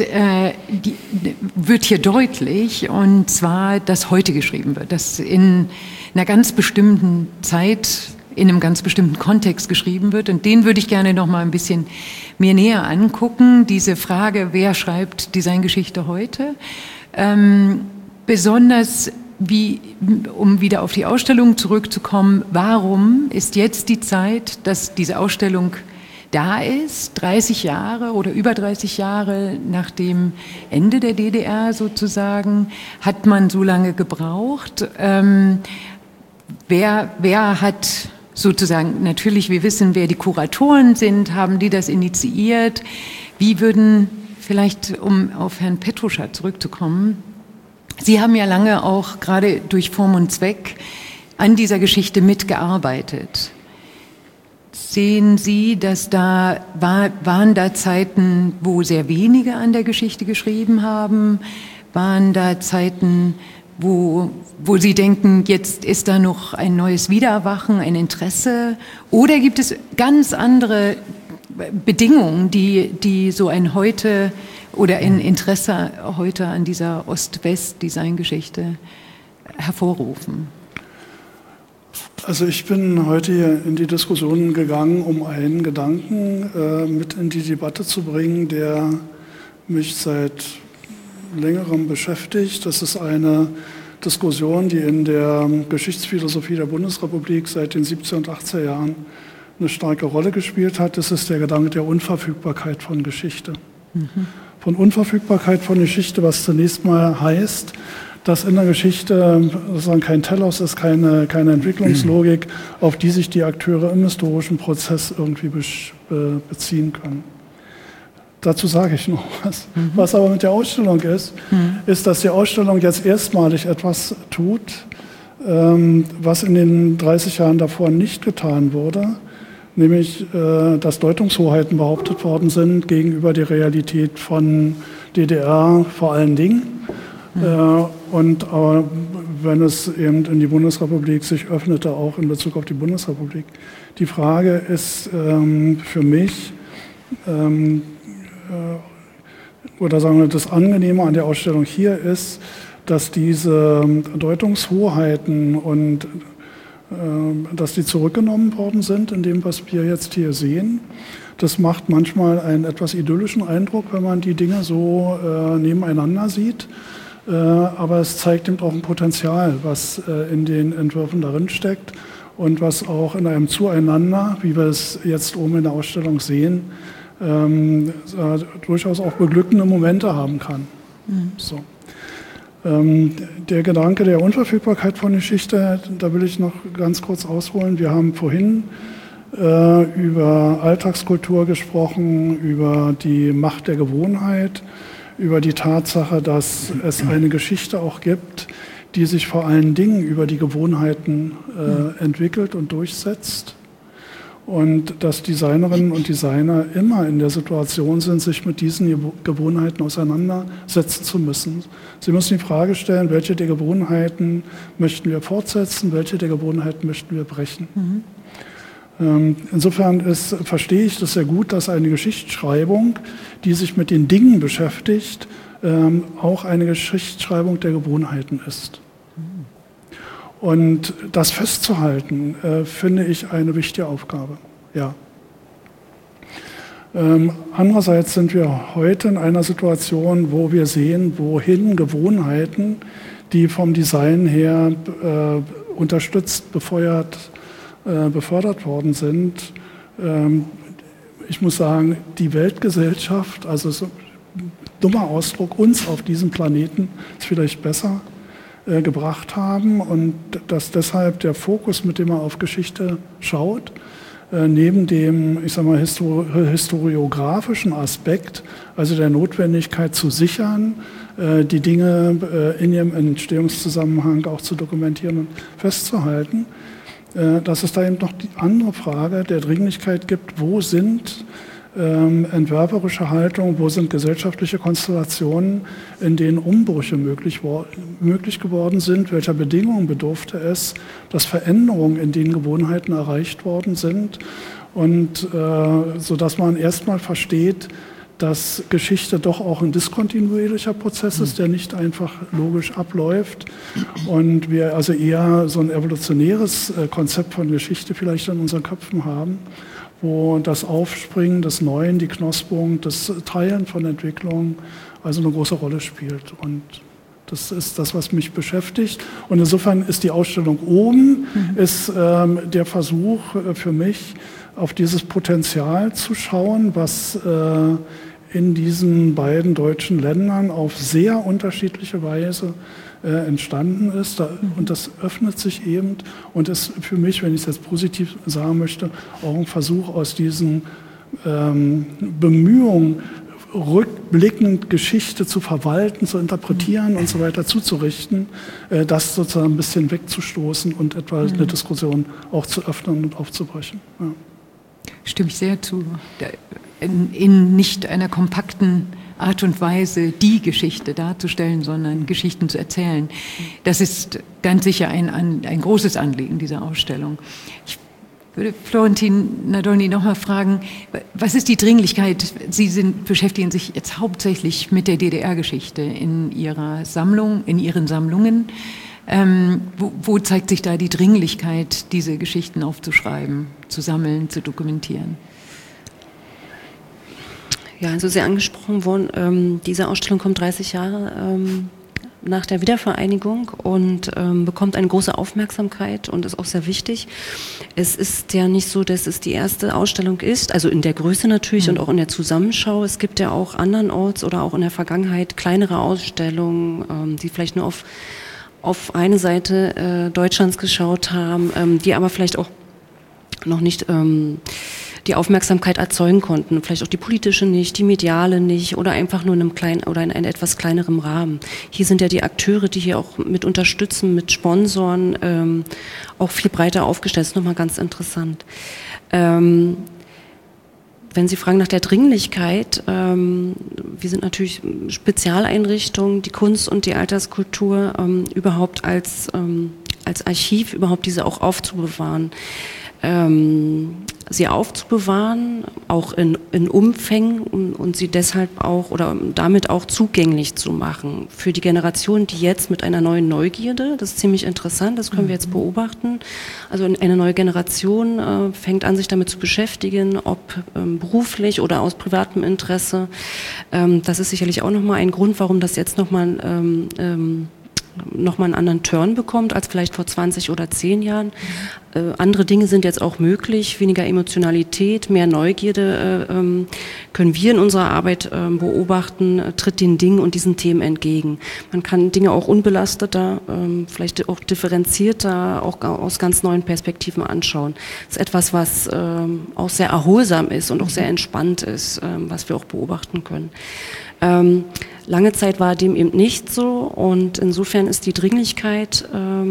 wird hier deutlich, und zwar, dass heute geschrieben wird, dass in einer ganz bestimmten Zeit, in einem ganz bestimmten Kontext geschrieben wird, und den würde ich gerne noch mal ein bisschen mir näher angucken, diese Frage, wer schreibt Designgeschichte heute, besonders um wieder auf die Ausstellung zurückzukommen, warum ist jetzt die Zeit, dass diese Ausstellung da ist, 30 Jahre oder über 30 Jahre nach dem Ende der DDR sozusagen, hat man so lange gebraucht. Wer hat sozusagen, natürlich, wir wissen, wer die Kuratoren sind, haben die das initiiert? Wie würden, vielleicht um auf Herrn Petruscher zurückzukommen, Sie haben ja lange auch gerade durch Form und Zweck an dieser Geschichte mitgearbeitet. Sehen Sie, dass waren da Zeiten, wo sehr wenige an der Geschichte geschrieben haben? Waren da Zeiten, wo Sie denken, jetzt ist da noch ein neues Wiedererwachen, ein Interesse? Oder gibt es ganz andere Bedingungen, die so ein heute oder ein Interesse heute an dieser Ost-West-Designgeschichte hervorrufen? Also ich bin heute hier in die Diskussion gegangen, um einen Gedanken mit in die Debatte zu bringen, der mich seit längerem beschäftigt. Das ist eine Diskussion, die in der Geschichtsphilosophie der Bundesrepublik seit den 70er und 80er Jahren eine starke Rolle gespielt hat. Das ist der Gedanke der Unverfügbarkeit von Geschichte. Von Unverfügbarkeit von Geschichte, was zunächst mal heißt, dass in der Geschichte sozusagen kein Telos ist, keine Entwicklungslogik, auf die sich die Akteure im historischen Prozess irgendwie beziehen können. Dazu sage ich noch was. Was aber mit der Ausstellung ist, dass die Ausstellung jetzt erstmalig etwas tut, was in den 30 Jahren davor nicht getan wurde, nämlich dass Deutungshoheiten behauptet worden sind gegenüber der Realität von DDR vor allen Dingen. Und wenn es eben in die Bundesrepublik sich öffnete, auch in Bezug auf die Bundesrepublik. Die Frage ist für mich, oder sagen wir, das Angenehme an der Ausstellung hier ist, dass diese Deutungshoheiten und dass die zurückgenommen worden sind in dem, was wir jetzt hier sehen. Das macht manchmal einen etwas idyllischen Eindruck, wenn man die Dinge so nebeneinander sieht. Aber es zeigt eben auch ein Potenzial, was in den Entwürfen darin steckt und was auch in einem Zueinander, wie wir es jetzt oben in der Ausstellung sehen, durchaus auch beglückende Momente haben kann. So. Der Gedanke der Unverfügbarkeit von Geschichte, da will ich noch ganz kurz ausholen. Wir haben vorhin über Alltagskultur gesprochen, über die Macht der Gewohnheit, über die Tatsache, dass es eine Geschichte auch gibt, die sich vor allen Dingen über die Gewohnheiten entwickelt und durchsetzt. Und dass Designerinnen und Designer immer in der Situation sind, sich mit diesen Gewohnheiten auseinandersetzen zu müssen. Sie müssen die Frage stellen, welche der Gewohnheiten möchten wir fortsetzen, welche der Gewohnheiten möchten wir brechen. Insofern verstehe ich das sehr gut, dass eine Geschichtsschreibung, die sich mit den Dingen beschäftigt, auch eine Geschichtsschreibung der Gewohnheiten ist. Und das festzuhalten, finde ich eine wichtige Aufgabe. Ja. Andererseits sind wir heute in einer Situation, wo wir sehen, wohin Gewohnheiten, die vom Design her unterstützt, befördert worden sind. Ich muss sagen, die Weltgesellschaft, also so ein dummer Ausdruck, uns auf diesem Planeten ist vielleicht besser gebracht haben und dass deshalb der Fokus, mit dem man auf Geschichte schaut, neben dem, ich sag mal, historiografischen Aspekt, also der Notwendigkeit zu sichern, die Dinge in ihrem Entstehungszusammenhang auch zu dokumentieren und festzuhalten, dass es da eben noch die andere Frage der Dringlichkeit gibt, wo sind entwerferische Haltung, wo sind gesellschaftliche Konstellationen, in denen Umbrüche möglich geworden sind, welcher Bedingungen bedurfte es, dass Veränderungen in den Gewohnheiten erreicht worden sind und sodass man erstmal versteht, dass Geschichte doch auch ein diskontinuierlicher Prozess ist, der nicht einfach logisch abläuft und wir also eher so ein evolutionäres Konzept von Geschichte vielleicht in unseren Köpfen haben, wo das Aufspringen des Neuen, die Knospung, das Teilen von Entwicklung also eine große Rolle spielt. Und Das ist das, was mich beschäftigt. Und insofern ist die Ausstellung oben, ist der Versuch für mich, auf dieses Potenzial zu schauen, was in diesen beiden deutschen Ländern auf sehr unterschiedliche Weise entstanden ist. Und das öffnet sich eben und ist für mich, wenn ich es jetzt positiv sagen möchte, auch ein Versuch aus diesen Bemühungen, rückblickend Geschichte zu verwalten, zu interpretieren und so weiter zuzurichten, das sozusagen ein bisschen wegzustoßen und etwa eine Diskussion auch zu öffnen und aufzubrechen. Ja. Stimme ich sehr zu. In nicht einer kompakten Art und Weise die Geschichte darzustellen, sondern Geschichten zu erzählen. Das ist ganz sicher ein großes Anliegen dieser Ausstellung. Ich würde Florentin Nadolny noch mal fragen, was ist die Dringlichkeit? Sie beschäftigen sich jetzt hauptsächlich mit der DDR-Geschichte in Ihrer Sammlung, in Ihren Sammlungen. Wo zeigt sich da die Dringlichkeit, diese Geschichten aufzuschreiben, zu sammeln, zu dokumentieren? Ja, also sehr angesprochen worden. Diese Ausstellung kommt 30 Jahre nach der Wiedervereinigung und bekommt eine große Aufmerksamkeit und ist auch sehr wichtig. Es ist ja nicht so, dass es die erste Ausstellung ist, also in der Größe natürlich und auch in der Zusammenschau. Es gibt ja auch andernorts oder auch in der Vergangenheit kleinere Ausstellungen, die vielleicht nur auf eine Seite Deutschlands geschaut haben, die aber vielleicht auch noch nicht die Aufmerksamkeit erzeugen konnten. Vielleicht auch die politische nicht, die mediale nicht oder einfach nur in einem kleinen oder in einem etwas kleinerem Rahmen. Hier sind ja die Akteure, die hier auch mit unterstützen, mit Sponsoren, auch viel breiter aufgestellt. Das ist nochmal ganz interessant. Wenn Sie fragen nach der Dringlichkeit, wir sind natürlich Spezialeinrichtungen, die Kunst und die Alterskultur überhaupt als Archiv, überhaupt diese auch aufzubewahren. Sie aufzubewahren, auch in Umfängen und sie deshalb auch oder damit auch zugänglich zu machen für die Generation, die jetzt mit einer neuen Neugierde, das ist ziemlich interessant, das können wir jetzt beobachten, also eine neue Generation fängt an, sich damit zu beschäftigen, ob beruflich oder aus privatem Interesse. Das ist sicherlich auch nochmal ein Grund, warum das jetzt nochmal einen anderen Turn bekommt als vielleicht vor 20 oder 10 Jahren. Andere Dinge sind jetzt auch möglich, weniger Emotionalität, mehr Neugierde können wir in unserer Arbeit beobachten, tritt den Dingen und diesen Themen entgegen. Man kann Dinge auch unbelasteter, vielleicht auch differenzierter, auch aus ganz neuen Perspektiven anschauen. Das ist etwas, was auch sehr erholsam ist und auch sehr entspannt ist, was wir auch beobachten können. Lange Zeit war dem eben nicht so und insofern ist die Dringlichkeit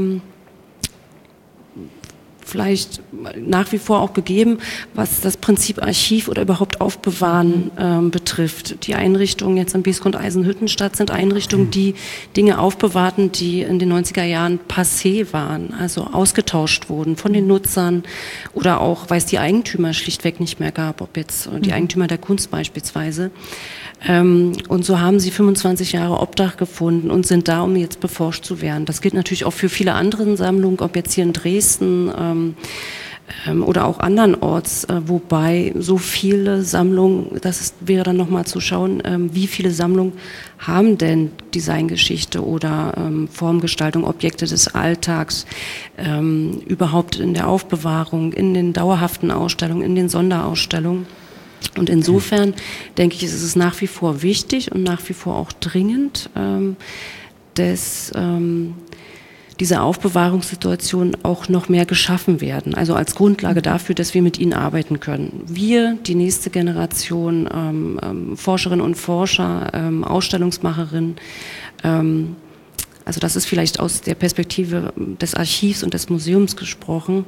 vielleicht nach wie vor auch gegeben, was das Prinzip Archiv oder überhaupt Aufbewahren betrifft. Die Einrichtungen jetzt am Biesgrund Eisenhüttenstadt sind Einrichtungen, die Dinge aufbewahrten, die in den 90er Jahren passé waren, also ausgetauscht wurden von den Nutzern oder auch, weil es die Eigentümer schlichtweg nicht mehr gab, ob jetzt die Eigentümer der Kunst beispielsweise. Und so haben sie 25 Jahre Obdach gefunden und sind da, um jetzt beforscht zu werden. Das gilt natürlich auch für viele andere Sammlungen, ob jetzt hier in Dresden oder auch andernorts, wobei so viele Sammlungen, wäre dann nochmal zu schauen, wie viele Sammlungen haben denn Designgeschichte oder Formgestaltung, Objekte des Alltags, überhaupt in der Aufbewahrung, in den dauerhaften Ausstellungen, in den Sonderausstellungen. Und insofern denke ich, ist es nach wie vor wichtig und nach wie vor auch dringend, dass diese Aufbewahrungssituationen auch noch mehr geschaffen werden. Also als Grundlage dafür, dass wir mit ihnen arbeiten können. Wir, die nächste Generation, Forscherinnen und Forscher, Ausstellungsmacherinnen, also das ist vielleicht aus der Perspektive des Archivs und des Museums gesprochen,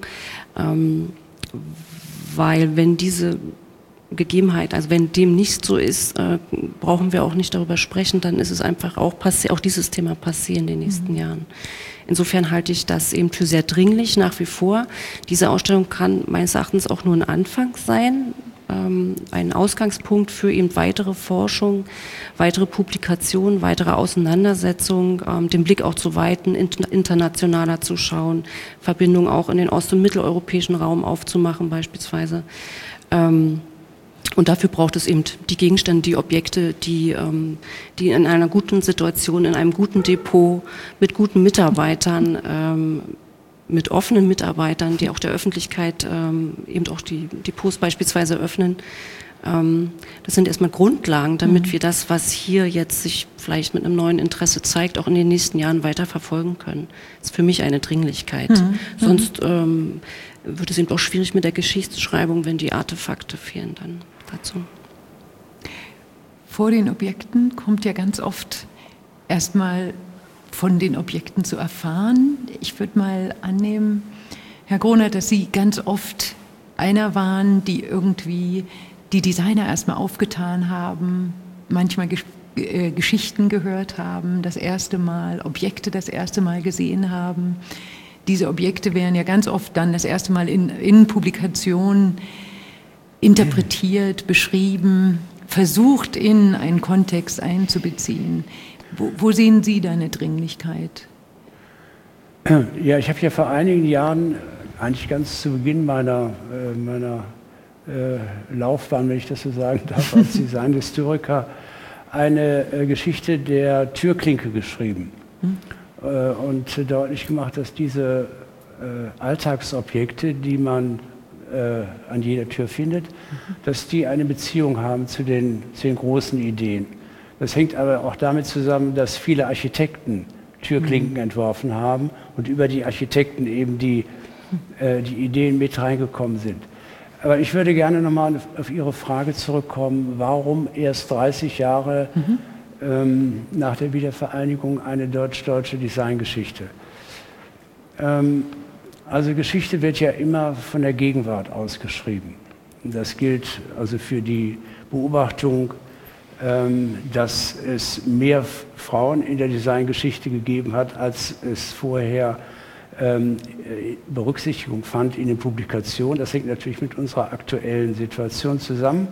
weil wenn diese Gegebenheit, also wenn dem nicht so ist, brauchen wir auch nicht darüber sprechen, dann ist es einfach auch passé, auch dieses Thema passé in den nächsten Jahren. Insofern halte ich das eben für sehr dringlich nach wie vor. Diese Ausstellung kann meines Erachtens auch nur ein Anfang sein, ein Ausgangspunkt für eben weitere Forschung, weitere Publikationen, weitere Auseinandersetzungen, den Blick auch zu weiten, internationaler zu schauen, Verbindungen auch in den ost- und mitteleuropäischen Raum aufzumachen beispielsweise. Und dafür braucht es eben die Gegenstände, die Objekte, die in einer guten Situation, in einem guten Depot, mit guten Mitarbeitern, mit offenen Mitarbeitern, die auch der Öffentlichkeit eben auch die Depots beispielsweise öffnen. Das sind erstmal Grundlagen, damit wir das, was hier jetzt sich vielleicht mit einem neuen Interesse zeigt, auch in den nächsten Jahren weiter verfolgen können. Das ist für mich eine Dringlichkeit. Sonst wird es eben auch schwierig mit der Geschichtsschreibung, wenn die Artefakte fehlen dann dazu. Vor den Objekten kommt ja ganz oft erstmal von den Objekten zu erfahren. Ich würde mal annehmen, Herr Gronert, dass Sie ganz oft einer waren, die irgendwie die Designer erstmal aufgetan haben, manchmal Geschichten gehört haben, das erste Mal, Objekte das erste Mal gesehen haben. Diese Objekte werden ja ganz oft dann das erste Mal in Publikationen interpretiert, beschrieben, versucht in einen Kontext einzubeziehen. Wo sehen Sie da eine Dringlichkeit? Ja, ich habe ja vor einigen Jahren, eigentlich ganz zu Beginn meiner Laufbahn, wenn ich das so sagen darf, als Designhistoriker, eine Geschichte der Türklinke geschrieben und deutlich gemacht, dass diese Alltagsobjekte, die man an jeder Tür findet, dass die eine Beziehung haben zu den großen Ideen. Das hängt aber auch damit zusammen, dass viele Architekten Türklinken entworfen haben und über die Architekten eben die Ideen mit reingekommen sind. Aber ich würde gerne nochmal auf Ihre Frage zurückkommen, warum erst 30 Jahre nach der Wiedervereinigung eine deutsch-deutsche Designgeschichte? Also Geschichte wird ja immer von der Gegenwart ausgeschrieben. Das gilt also für die Beobachtung, dass es mehr Frauen in der Designgeschichte gegeben hat, als es vorher Berücksichtigung fand in den Publikationen. Das hängt natürlich mit unserer aktuellen Situation zusammen.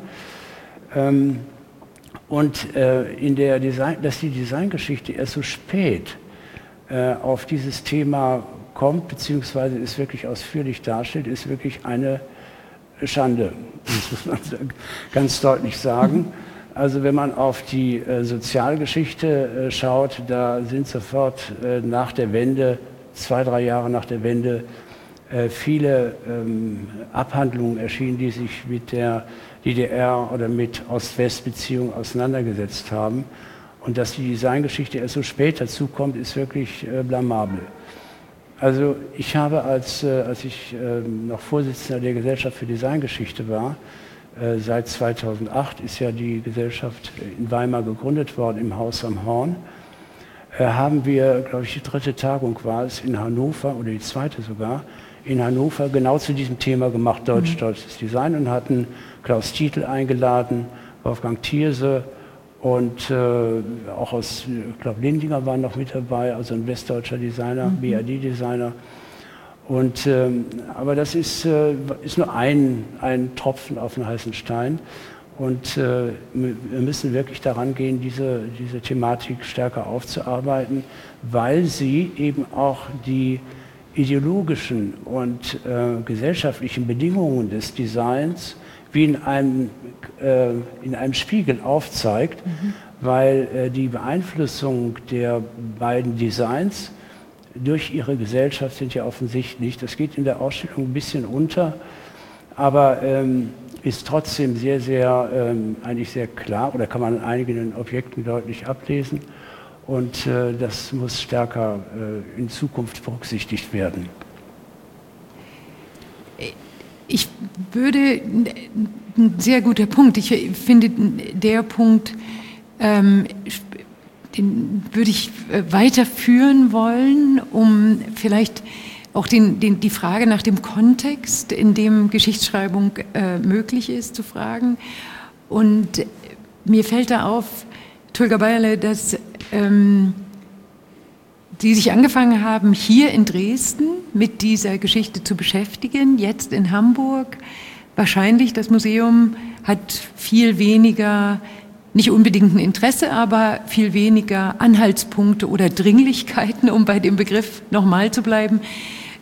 Dass die Designgeschichte erst so spät auf dieses Thema kommt, beziehungsweise es wirklich ausführlich darstellt, ist wirklich eine Schande. Das muss man ganz deutlich sagen. Also wenn man auf die Sozialgeschichte schaut, da sind sofort nach der Wende, 2-3 Jahre nach der Wende, viele Abhandlungen erschienen, die sich mit der DDR oder mit Ost-West-Beziehungen auseinandergesetzt haben. Und dass die Designgeschichte erst so spät dazu kommt, ist wirklich blamabel. Also ich habe, als ich noch Vorsitzender der Gesellschaft für Designgeschichte war, seit 2008 ist ja die Gesellschaft in Weimar gegründet worden, im Haus am Horn, haben wir, glaube ich, die 3. Tagung war es in Hannover, oder die 2. sogar, in Hannover genau zu diesem Thema gemacht, deutsches Design, und hatten Klaus Tietel eingeladen, Wolfgang Thierse und auch aus, ich glaube, Lindinger waren noch mit dabei, also ein westdeutscher Designer, BAD-Designer. Und, aber das ist nur ein Tropfen auf den heißen Stein. Und wir müssen wirklich daran gehen, diese Thematik stärker aufzuarbeiten, weil sie eben auch die ideologischen und gesellschaftlichen Bedingungen des Designs wie in einem Spiegel aufzeigt, weil die Beeinflussung der beiden Designs durch ihre Gesellschaft sind ja offensichtlich. Das geht in der Ausstellung ein bisschen unter, aber ist trotzdem eigentlich sehr klar, oder kann man an einigen Objekten deutlich ablesen. Und das muss stärker in Zukunft berücksichtigt werden. Ich würde, ein sehr guter Punkt, ich finde, der Punkt, den würde ich weiterführen wollen, um vielleicht auch die Frage nach dem Kontext, in dem Geschichtsschreibung möglich ist, zu fragen. Und mir fällt da auf, Tulga Bayerle, dass Sie sich angefangen haben, hier in Dresden mit dieser Geschichte zu beschäftigen, jetzt in Hamburg. Wahrscheinlich, das Museum hat viel weniger, nicht unbedingt ein Interesse, aber viel weniger Anhaltspunkte oder Dringlichkeiten, um bei dem Begriff nochmal zu bleiben,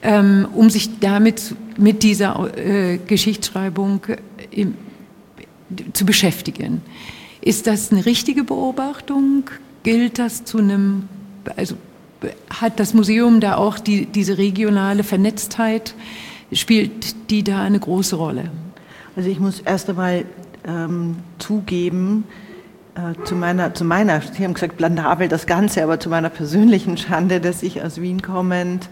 um sich damit mit dieser Geschichtsschreibung zu beschäftigen. Ist das eine richtige Beobachtung? Gilt das zu einem, also hat das Museum da auch diese regionale Vernetztheit, spielt die da eine große Rolle? Also ich muss erst einmal zugeben, zu meiner, Sie haben gesagt, blandabel das Ganze, aber zu meiner persönlichen Schande, dass ich aus Wien kommend,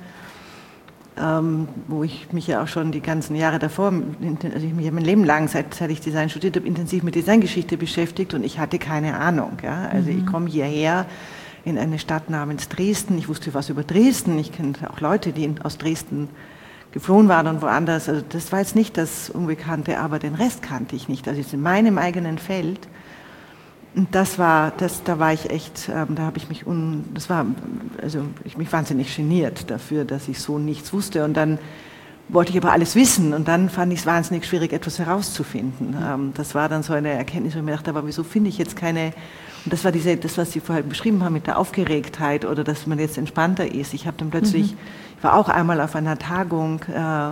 wo ich mich ja auch schon die ganzen Jahre davor, also ich mich mein Leben lang, seit ich Design studiert habe, intensiv mit Designgeschichte beschäftigt und ich hatte keine Ahnung. Ja? Also ich komme hierher in eine Stadt namens Dresden, ich wusste was über Dresden, ich kenne auch Leute, die aus Dresden geflohen waren und woanders, also das war jetzt nicht das Unbekannte, aber den Rest kannte ich nicht, also jetzt in meinem eigenen Feld. Und da war ich echt, da habe ich mich, mich wahnsinnig geniert dafür, dass ich so nichts wusste. Und dann wollte ich aber alles wissen und dann fand ich es wahnsinnig schwierig, etwas herauszufinden. Das war dann so eine Erkenntnis, wo ich mir dachte, aber wieso finde ich jetzt keine, und das war das, was Sie vorher beschrieben haben mit der Aufgeregtheit oder dass man jetzt entspannter ist. Ich habe dann plötzlich, ich war auch einmal auf einer Tagung,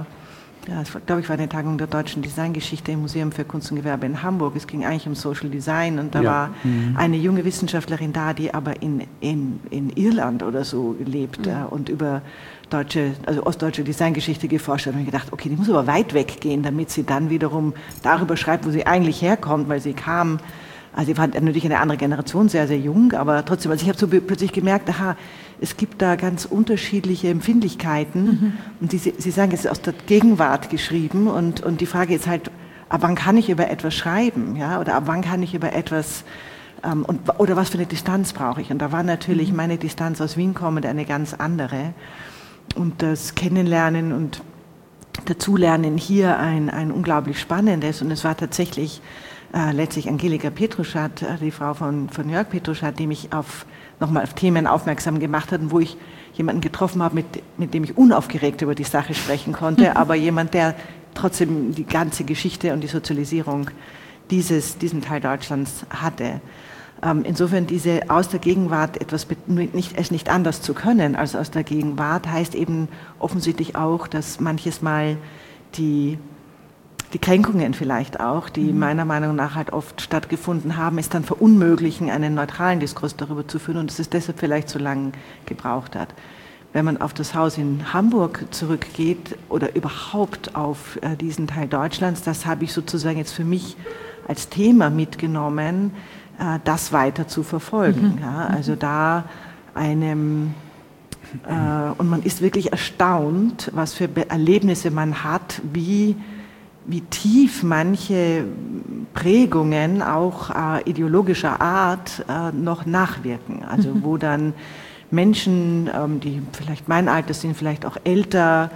ich glaube, ich war eine Tagung der deutschen Designgeschichte im Museum für Kunst und Gewerbe in Hamburg. Es ging eigentlich um Social Design und da war eine junge Wissenschaftlerin da, die aber in Irland oder so lebt und über ostdeutsche Designgeschichte geforscht hat. Und ich gedacht, okay, die muss aber weit weggehen, damit sie dann wiederum darüber schreibt, wo sie eigentlich herkommt, weil sie kam. Also sie war natürlich eine andere Generation, sehr, sehr jung, aber trotzdem, also ich habe so plötzlich gemerkt, es gibt da ganz unterschiedliche Empfindlichkeiten und Sie sagen, es ist aus der Gegenwart geschrieben und die Frage ist halt, ab wann kann ich über etwas schreiben, ja, oder ab wann kann ich über etwas, oder was für eine Distanz brauche ich? Und da war natürlich meine Distanz aus Wien kommend eine ganz andere und das Kennenlernen und Dazulernen hier ein unglaublich spannendes und es war tatsächlich letztlich Angelika Petruschat, die Frau von Jörg Petruschat, die mich nochmal auf Themen aufmerksam gemacht hat, wo ich jemanden getroffen habe, mit dem ich unaufgeregt über die Sache sprechen konnte, aber jemand, der trotzdem die ganze Geschichte und die Sozialisierung diesen Teil Deutschlands hatte. Insofern diese aus der Gegenwart es nicht anders zu können als aus der Gegenwart, heißt eben offensichtlich auch, dass manches Mal die Kränkungen vielleicht auch, die meiner Meinung nach halt oft stattgefunden haben, es dann verunmöglichen, einen neutralen Diskurs darüber zu führen und dass es deshalb vielleicht so lange gebraucht hat. Wenn man auf das Haus in Hamburg zurückgeht oder überhaupt auf diesen Teil Deutschlands, das habe ich sozusagen jetzt für mich als Thema mitgenommen, das weiter zu verfolgen. Ja, also da und man ist wirklich erstaunt, was für Erlebnisse man hat, wie tief manche Prägungen auch ideologischer Art noch nachwirken. Also wo dann Menschen, die vielleicht mein Alter sind, vielleicht auch älter,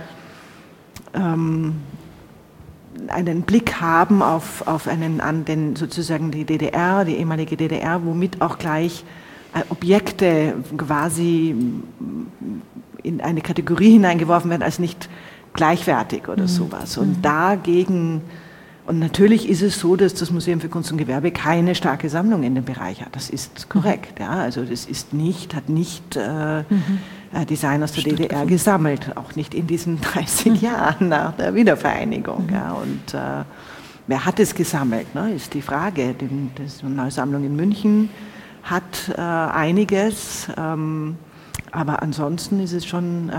einen Blick haben auf sozusagen die DDR, die ehemalige DDR, womit auch gleich Objekte quasi in eine Kategorie hineingeworfen werden als nicht gleichwertig oder sowas. Und dagegen, und natürlich ist es so, dass das Museum für Kunst und Gewerbe keine starke Sammlung in dem Bereich hat. Das ist korrekt. Ja. Also das hat nicht Design aus der DDR gesammelt, auch nicht in diesen 30 Jahren nach der Wiedervereinigung. Ja. Und wer hat es gesammelt, ne, ist die Frage. Die neue Sammlung in München hat einiges, aber ansonsten ist es schon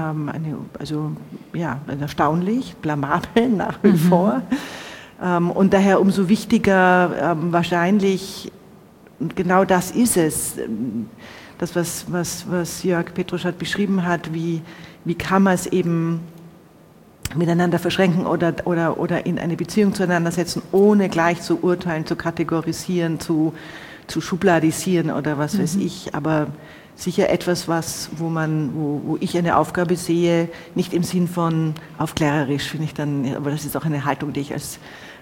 erstaunlich, blamabel nach wie vor. Und daher umso wichtiger wahrscheinlich, und genau das ist es, das, was Jörg Petruschat beschrieben hat, wie kann man es eben miteinander verschränken oder in eine Beziehung zueinander setzen, ohne gleich zu urteilen, zu kategorisieren, zu schubladisieren oder was weiß ich, aber sicher etwas, wo ich eine Aufgabe sehe, nicht im Sinn von aufklärerisch, finde ich dann, aber das ist auch eine Haltung, die ich also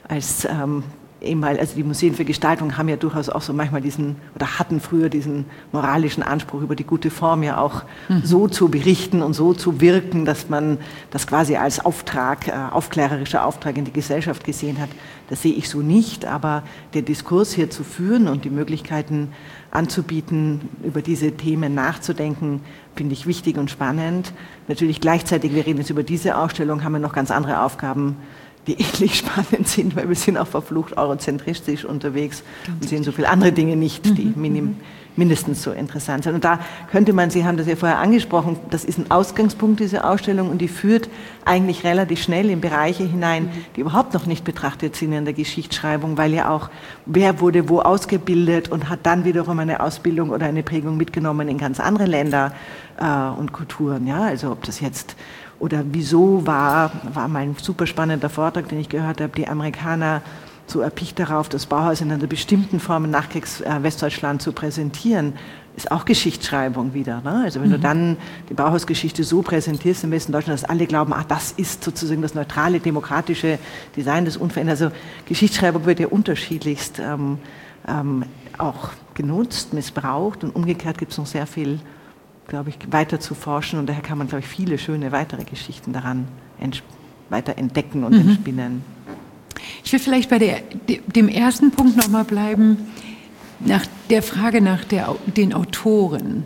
die Museen für Gestaltung haben ja durchaus auch so manchmal hatten früher diesen moralischen Anspruch, über die gute Form ja auch so zu berichten und so zu wirken, dass man das quasi als aufklärerischer Auftrag in die Gesellschaft gesehen hat. Das sehe ich so nicht, aber der Diskurs hier zu führen und die Möglichkeiten anzubieten, über diese Themen nachzudenken, finde ich wichtig und spannend. Natürlich gleichzeitig, wir reden jetzt über diese Ausstellung, haben wir noch ganz andere Aufgaben, die ähnlich spannend sind, weil wir sind auch verflucht eurozentristisch unterwegs und sehen so viele andere Dinge nicht, die mindestens so interessant sind. Und da könnte man, Sie haben das ja vorher angesprochen, das ist ein Ausgangspunkt, diese Ausstellung, und die führt eigentlich relativ schnell in Bereiche hinein, die überhaupt noch nicht betrachtet sind in der Geschichtsschreibung, weil ja auch, wer wurde wo ausgebildet und hat dann wiederum eine Ausbildung oder eine Prägung mitgenommen in ganz andere Länder und Kulturen. Ja? Also ob das jetzt, oder wieso war mal ein super spannender Vortrag, den ich gehört habe, die Amerikaner so erpicht darauf, das Bauhaus in einer bestimmten Form im Nachkriegs-Westdeutschland zu präsentieren, ist auch Geschichtsschreibung wieder. Ne? Also wenn du dann die Bauhausgeschichte so präsentierst im Westen Deutschland, dass alle glauben, das ist sozusagen das neutrale, demokratische Design des Unveränderten. Also Geschichtsschreibung wird ja unterschiedlichst auch genutzt, missbraucht, und umgekehrt gibt es noch sehr viel, glaube ich, weiter zu forschen, und daher kann man, glaube ich, viele schöne weitere Geschichten daran weiter entdecken und entspinnen. Ich will vielleicht bei dem ersten Punkt nochmal bleiben, nach der Frage nach den Autoren.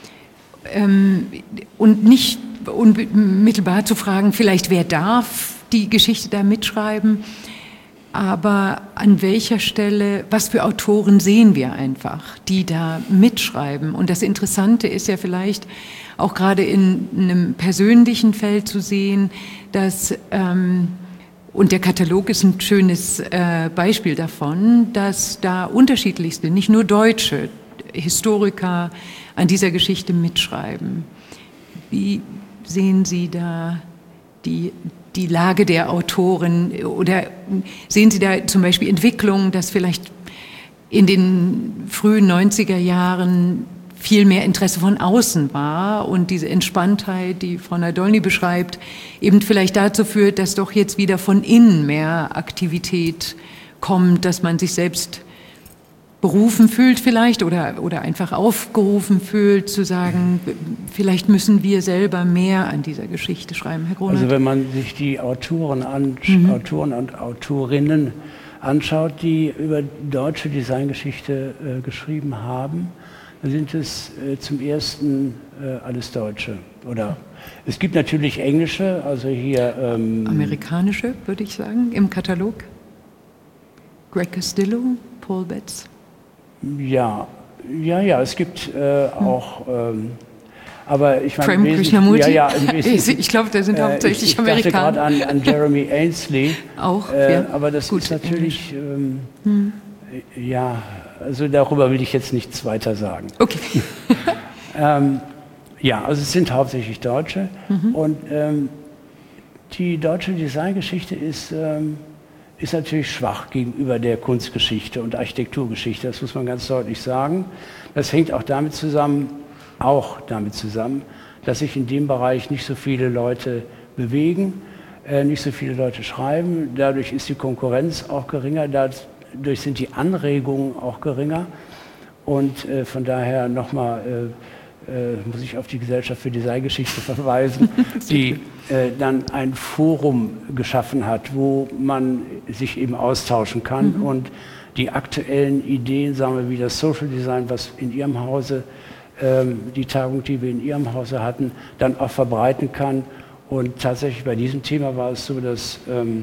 Und nicht unmittelbar zu fragen, vielleicht wer darf die Geschichte da mitschreiben, aber an welcher Stelle, was für Autoren sehen wir einfach, die da mitschreiben. Und das Interessante ist ja vielleicht auch gerade in einem persönlichen Feld zu sehen, dass und der Katalog ist ein schönes Beispiel davon, dass da unterschiedlichste, nicht nur deutsche Historiker an dieser Geschichte mitschreiben. Wie sehen Sie da die Lage der Autoren, oder sehen Sie da zum Beispiel Entwicklungen, dass vielleicht in den frühen 90er Jahren viel mehr Interesse von außen war und diese Entspanntheit, die Frau Nadolny beschreibt, eben vielleicht dazu führt, dass doch jetzt wieder von innen mehr Aktivität kommt, dass man sich selbst berufen fühlt vielleicht oder einfach aufgerufen fühlt, zu sagen, vielleicht müssen wir selber mehr an dieser Geschichte schreiben, Herr Gronert? Also wenn man sich die Autoren und Autorinnen anschaut, die über deutsche Designgeschichte geschrieben haben, sind es zum ersten alles Deutsche. Oder es gibt natürlich englische, also hier amerikanische, würde ich sagen, im Katalog. Greg Castillo, Paul Betts. Ja, es gibt auch, aber ich meine, Prem Krishnamurti. Ich glaube, da sind hauptsächlich Amerikaner. Ich dachte gerade an Jeremy Ainsley. Auch, aber das ist natürlich, also darüber will ich jetzt nichts weiter sagen. Okay. Also es sind hauptsächlich Deutsche, und die deutsche Designgeschichte ist natürlich schwach gegenüber der Kunstgeschichte und Architekturgeschichte, das muss man ganz deutlich sagen. Das hängt auch damit zusammen, dass sich in dem Bereich nicht so viele Leute bewegen, nicht so viele Leute schreiben, dadurch ist die Konkurrenz auch geringer, dadurch sind die Anregungen auch geringer, und von daher nochmal muss ich auf die Gesellschaft für Designgeschichte verweisen, die dann ein Forum geschaffen hat, wo man sich eben austauschen kann und die aktuellen Ideen, sagen wir, wie das Social Design, was in Ihrem Hause, die Tagung, die wir in Ihrem Hause hatten, dann auch verbreiten kann. Und tatsächlich bei diesem Thema war es so, dass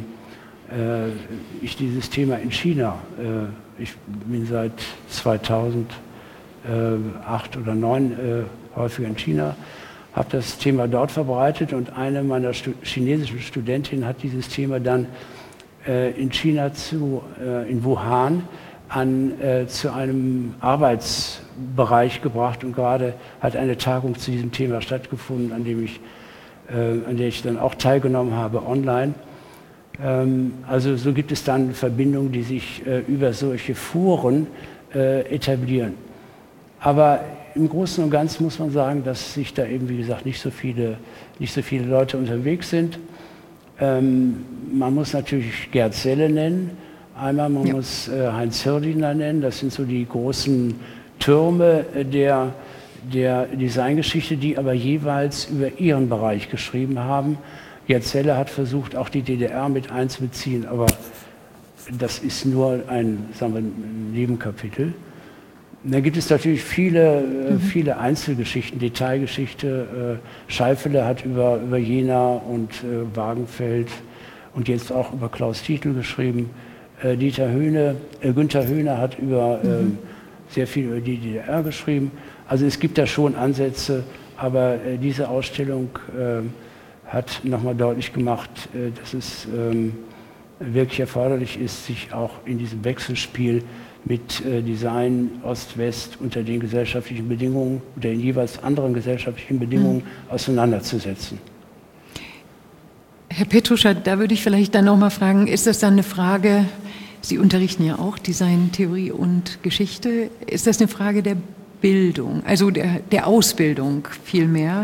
ich dieses Thema in China, ich bin seit 2008 oder 2009 häufiger in China, habe das Thema dort verbreitet, und eine meiner chinesischen Studentinnen hat dieses Thema dann in China in Wuhan zu einem Arbeitsbereich gebracht, und gerade hat eine Tagung zu diesem Thema stattgefunden, an der ich dann auch teilgenommen habe online. Also so gibt es dann Verbindungen, die sich über solche Foren etablieren. Aber im Großen und Ganzen muss man sagen, dass sich da eben, wie gesagt, nicht so viele Leute unterwegs sind. Man muss natürlich Gerd Selle nennen. Einmal man muss Heinz Hirdiner nennen. Das sind so die großen Türme der Designgeschichte, die aber jeweils über ihren Bereich geschrieben haben. Gerd Selle hat versucht, auch die DDR mit einzubeziehen, aber das ist nur ein Nebenkapitel. Und dann gibt es natürlich viele Einzelgeschichten, Detailgeschichte. Scheifele hat über Jena und Wagenfeld und jetzt auch über Klaus Titel geschrieben. Günther Höhne hat sehr viel über die DDR geschrieben. Also es gibt da schon Ansätze, aber diese Ausstellung hat nochmal deutlich gemacht, dass es wirklich erforderlich ist, sich auch in diesem Wechselspiel mit Design Ost-West unter den gesellschaftlichen Bedingungen oder den jeweils anderen gesellschaftlichen Bedingungen auseinanderzusetzen. Herr Petruscher, da würde ich vielleicht dann noch mal fragen, ist das dann eine Frage, Sie unterrichten ja auch Design, Theorie und Geschichte, ist das eine Frage der Bildung, also der Ausbildung vielmehr,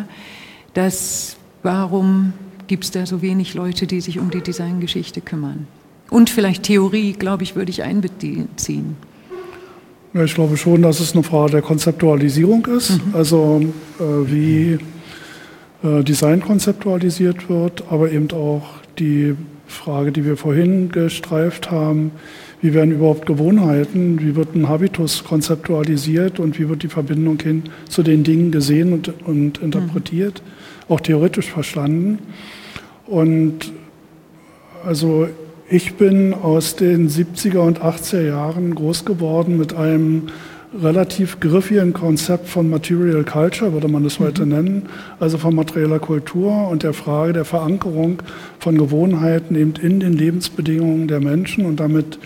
warum gibt es da so wenig Leute, die sich um die Designgeschichte kümmern? Und vielleicht Theorie, glaube ich, würde ich einbeziehen. Ja, ich glaube schon, dass es eine Frage der Konzeptualisierung ist, also wie Design konzeptualisiert wird, aber eben auch die Frage, die wir vorhin gestreift haben, wie werden überhaupt Gewohnheiten, wie wird ein Habitus konzeptualisiert und wie wird die Verbindung hin zu den Dingen gesehen und interpretiert, auch theoretisch verstanden. Und also ich bin aus den 70er und 80er Jahren groß geworden mit einem relativ griffigen Konzept von Material Culture, würde man das heute nennen, also von materieller Kultur und der Frage der Verankerung von Gewohnheiten eben in den Lebensbedingungen der Menschen. Und damit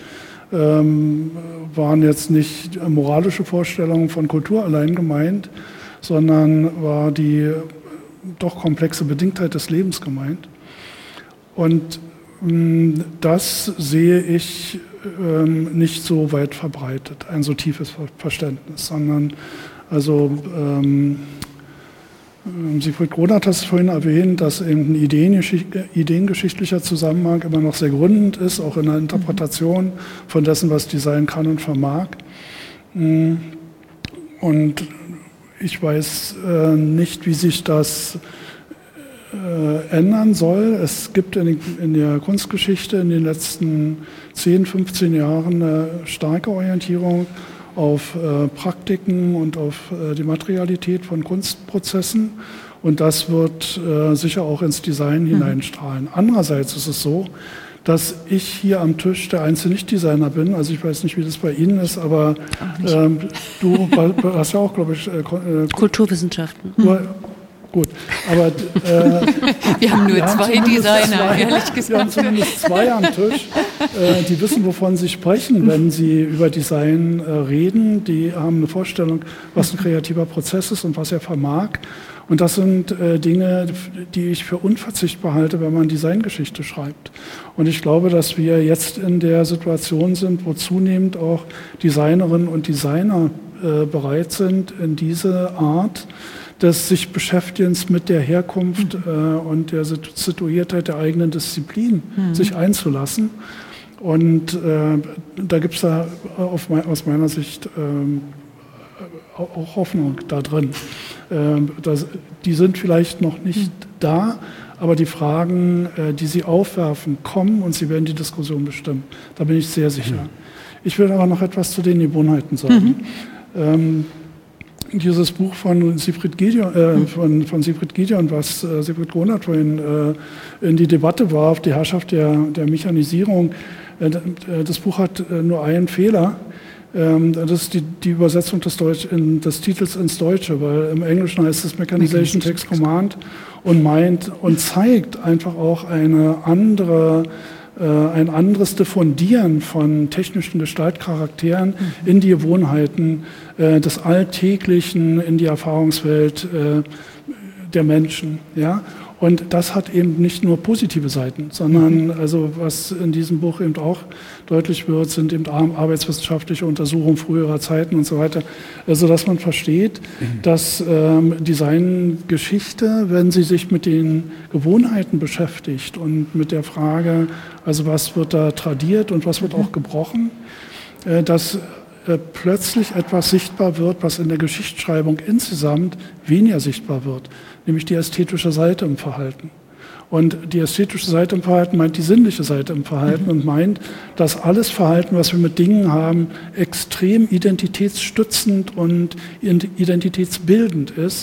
waren jetzt nicht moralische Vorstellungen von Kultur allein gemeint, sondern war die doch komplexe Bedingtheit des Lebens gemeint. Und das sehe ich nicht so weit verbreitet, ein so tiefes Verständnis, sondern also Siegfried Gronert hat es vorhin erwähnt, dass eben ein ideengeschichtlicher Zusammenhang immer noch sehr gründend ist, auch in der Interpretation von dessen, was Design kann und vermag. Und ich weiß nicht, wie sich das ändern soll. Es gibt in der Kunstgeschichte in den letzten 10, 15 Jahren eine starke Orientierung auf Praktiken und auf die Materialität von Kunstprozessen. Und das wird sicher auch ins Design hineinstrahlen. Andererseits ist es so, dass ich hier am Tisch der einzige Nicht-Designer bin. Also ich weiß nicht, wie das bei Ihnen ist, aber du hast ja auch, glaube ich, Kulturwissenschaften. Gut, aber wir haben nur zwei Designer, ehrlich gesagt. Wir haben zumindest zwei am Tisch, die wissen, wovon sie sprechen, wenn sie über Design reden. Die haben eine Vorstellung, was ein kreativer Prozess ist und was er vermag. Und das sind Dinge, die ich für unverzichtbar halte, wenn man Designgeschichte schreibt. Und ich glaube, dass wir jetzt in der Situation sind, wo zunehmend auch Designerinnen und Designer bereit sind, in diese Art des sich Beschäftigens mit der Herkunft und der Situiertheit der eigenen Disziplin sich einzulassen. Und da gibt es da aus meiner Sicht auch Hoffnung da drin. Die sind vielleicht noch nicht da, aber die Fragen, die sie aufwerfen, kommen und sie werden die Diskussion bestimmen. Da bin ich sehr sicher. Ich will aber noch etwas zu den Gewohnheiten sagen. Dieses Buch von Siegfried Giedion, was Siegfried Gronert vorhin in die Debatte warf, die Herrschaft der Mechanisierung, das Buch hat nur einen Fehler. Das ist die Übersetzung des Titels ins Deutsche, weil im Englischen heißt es Mechanization Takes Command und meint und zeigt einfach auch ein anderes Diffundieren von technischen Gestaltcharakteren in die Gewohnheiten des Alltäglichen, in die Erfahrungswelt der Menschen. Ja? Und das hat eben nicht nur positive Seiten, sondern also was in diesem Buch eben auch deutlich wird, sind eben arbeitswissenschaftliche Untersuchungen früherer Zeiten und so weiter. Also dass man versteht, dass Designgeschichte, wenn sie sich mit den Gewohnheiten beschäftigt und mit der Frage, also was wird da tradiert und was wird auch gebrochen, dass plötzlich etwas sichtbar wird, was in der Geschichtsschreibung insgesamt weniger sichtbar wird, nämlich die ästhetische Seite im Verhalten. Und die ästhetische Seite im Verhalten meint die sinnliche Seite im Verhalten und meint, dass alles Verhalten, was wir mit Dingen haben, extrem identitätsstützend und identitätsbildend ist.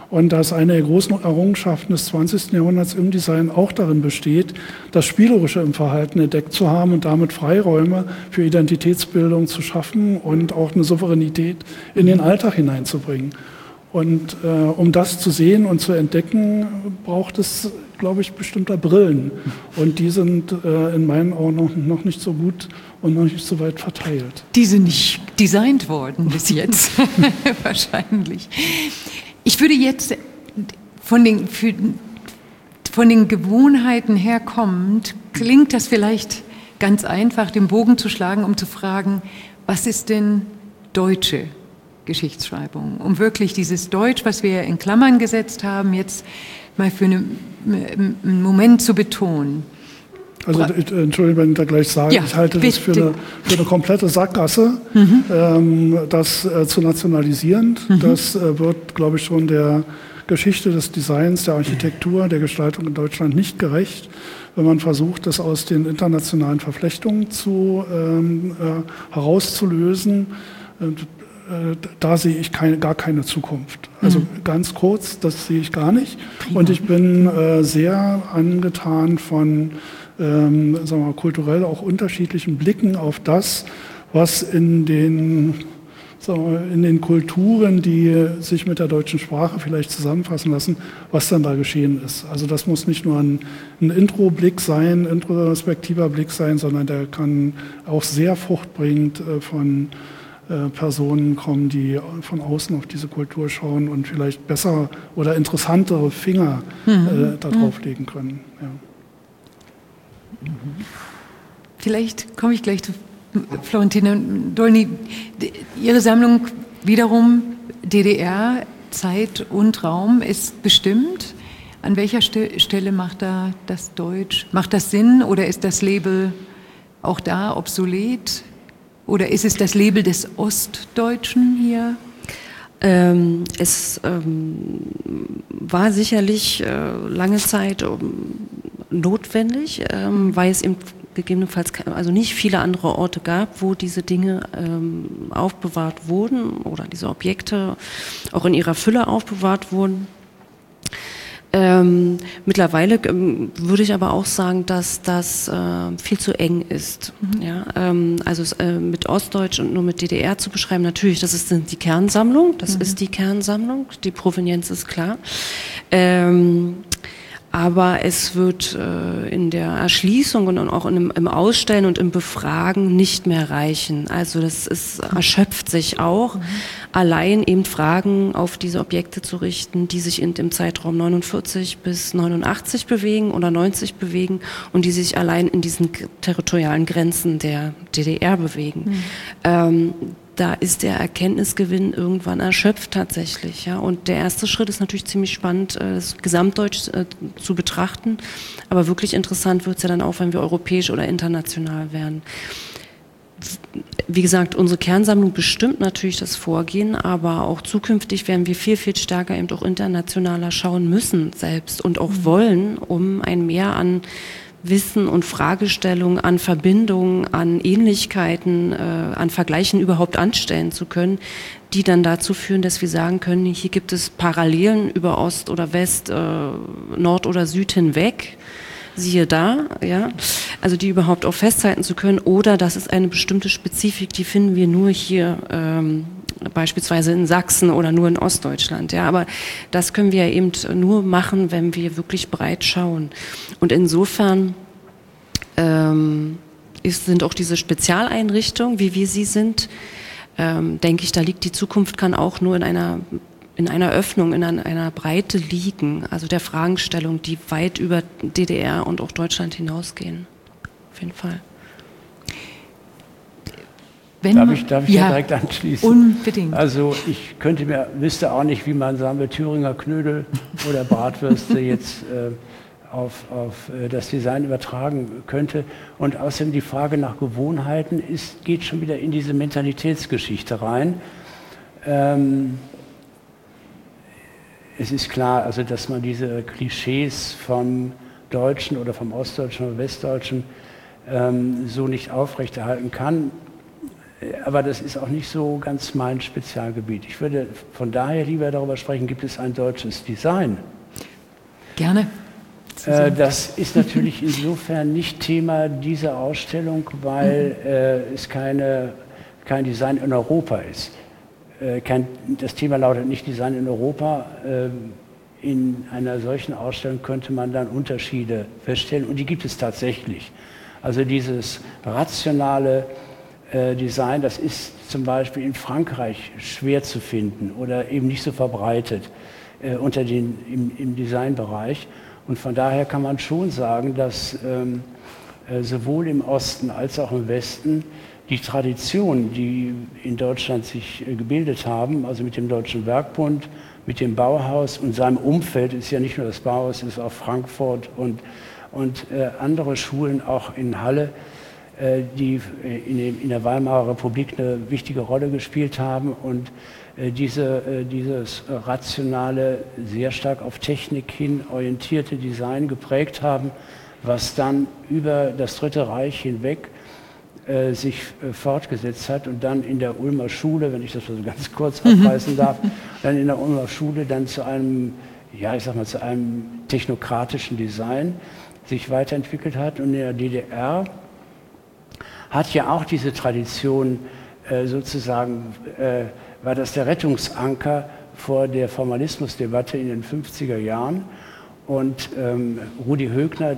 und dass eine der großen Errungenschaften des 20. Jahrhunderts im Design auch darin besteht, das Spielerische im Verhalten entdeckt zu haben und damit Freiräume für Identitätsbildung zu schaffen und auch eine Souveränität in den Alltag hineinzubringen. Und um das zu sehen und zu entdecken, braucht es, glaube ich, bestimmter Brillen. Und die sind in meinen Augen noch nicht so gut und noch nicht so weit verteilt. Die sind nicht designt worden bis jetzt, wahrscheinlich. Ich würde jetzt von den Gewohnheiten her kommend, klingt das vielleicht ganz einfach, den Bogen zu schlagen, um zu fragen, was ist denn deutsche Geschichtsschreibung? Um wirklich dieses Deutsch, was wir in Klammern gesetzt haben, jetzt mal für einen Moment zu betonen. Also Entschuldigung, wenn ich da gleich sage, ja, ich halte das für eine komplette Sackgasse, das zu nationalisieren. Das wird, glaube ich, schon der Geschichte des Designs, der Architektur, der Gestaltung in Deutschland nicht gerecht, wenn man versucht, das aus den internationalen Verflechtungen herauszulösen. Da sehe ich gar keine Zukunft. Also ganz kurz, das sehe ich gar nicht. Prima. Und ich bin sehr angetan von sagen wir mal, kulturell auch unterschiedlichen Blicken auf das, was in den Kulturen, die sich mit der deutschen Sprache vielleicht zusammenfassen lassen, was dann da geschehen ist. Also das muss nicht nur ein Intro-Blick sein, introspektiver Blick sein, sondern der kann auch sehr fruchtbringend von Personen kommen, die von außen auf diese Kultur schauen und vielleicht besser oder interessantere Finger darauf legen können. Ja. Vielleicht komme ich gleich zu Florentina Dolny. Ihre Sammlung wiederum DDR, Zeit und Raum ist bestimmt. An welcher Stelle macht da das Deutsch? Macht das Sinn oder ist das Label auch da obsolet? Oder ist es das Label des Ostdeutschen hier? Es war sicherlich lange Zeit notwendig, weil es eben gegebenenfalls also nicht viele andere Orte gab, wo diese Dinge aufbewahrt wurden oder diese Objekte auch in ihrer Fülle aufbewahrt wurden. Mittlerweile würde ich aber auch sagen, dass das viel zu eng ist. Ja, also mit Ostdeutsch und nur mit DDR zu beschreiben, natürlich, das ist die Kernsammlung, ist die Kernsammlung, die Provenienz ist klar. Aber es wird in der Erschließung und auch im Ausstellen und im Befragen nicht mehr reichen. Also erschöpft sich auch, allein eben Fragen auf diese Objekte zu richten, die sich in dem Zeitraum 49 bis 89 bewegen oder 90 bewegen und die sich allein in diesen territorialen Grenzen der DDR bewegen. Da ist der Erkenntnisgewinn irgendwann erschöpft tatsächlich. Ja? Und der erste Schritt ist natürlich ziemlich spannend, das Gesamtdeutsch zu betrachten. Aber wirklich interessant wird es ja dann auch, wenn wir europäisch oder international werden. Wie gesagt, unsere Kernsammlung bestimmt natürlich das Vorgehen, aber auch zukünftig werden wir viel, viel stärker eben auch internationaler schauen müssen selbst und auch wollen, um ein Mehr an Wissen und Fragestellungen, an Verbindungen, an Ähnlichkeiten, an Vergleichen überhaupt anstellen zu können, die dann dazu führen, dass wir sagen können, hier gibt es Parallelen über Ost oder West, Nord oder Süd hinweg, siehe da, ja, also die überhaupt auch festhalten zu können, oder das ist eine bestimmte Spezifik, die finden wir nur hier beispielsweise in Sachsen oder nur in Ostdeutschland. Ja, aber das können wir ja eben nur machen, wenn wir wirklich breit schauen. Und insofern sind auch diese Spezialeinrichtungen, wie wir sie sind, denke ich, da liegt die Zukunft, kann auch nur in einer Öffnung, in einer Breite liegen, also der Fragestellung, die weit über DDR und auch Deutschland hinausgehen. Auf jeden Fall. Darf ich da direkt anschließen? Unbedingt. Also ich wüsste auch nicht, wie man, sagen wir, Thüringer Knödel oder Bratwürste jetzt auf das Design übertragen könnte. Und außerdem die Frage nach Gewohnheiten geht schon wieder in diese Mentalitätsgeschichte rein. Es ist klar, also dass man diese Klischees vom Deutschen oder vom Ostdeutschen oder Westdeutschen so nicht aufrechterhalten kann. Aber das ist auch nicht so ganz mein Spezialgebiet. Ich würde von daher lieber darüber sprechen, gibt es ein deutsches Design? Gerne. Das ist natürlich insofern nicht Thema dieser Ausstellung, weil es kein Design in Europa ist. Das Thema lautet nicht Design in Europa. In einer solchen Ausstellung könnte man dann Unterschiede feststellen und die gibt es tatsächlich. Also dieses rationale Design, das ist zum Beispiel in Frankreich schwer zu finden oder eben nicht so verbreitet im Designbereich. Und von daher kann man schon sagen, dass sowohl im Osten als auch im Westen die Traditionen, die in Deutschland sich gebildet haben, also mit dem Deutschen Werkbund, mit dem Bauhaus und seinem Umfeld, ist ja nicht nur das Bauhaus, ist auch Frankfurt und andere Schulen auch in Halle, die in der Weimarer Republik eine wichtige Rolle gespielt haben und dieses rationale, sehr stark auf Technik hin orientierte Design geprägt haben, was dann über das Dritte Reich hinweg sich fortgesetzt hat und dann in der Ulmer Schule, wenn ich das so ganz kurz abreißen darf, dann in der Ulmer Schule dann zu einem, ja, ich sag mal, zu einem technokratischen Design sich weiterentwickelt hat. Und in der DDR hat ja auch diese Tradition sozusagen, war das der Rettungsanker vor der Formalismusdebatte in den 50er Jahren. Und Rudolf Högner,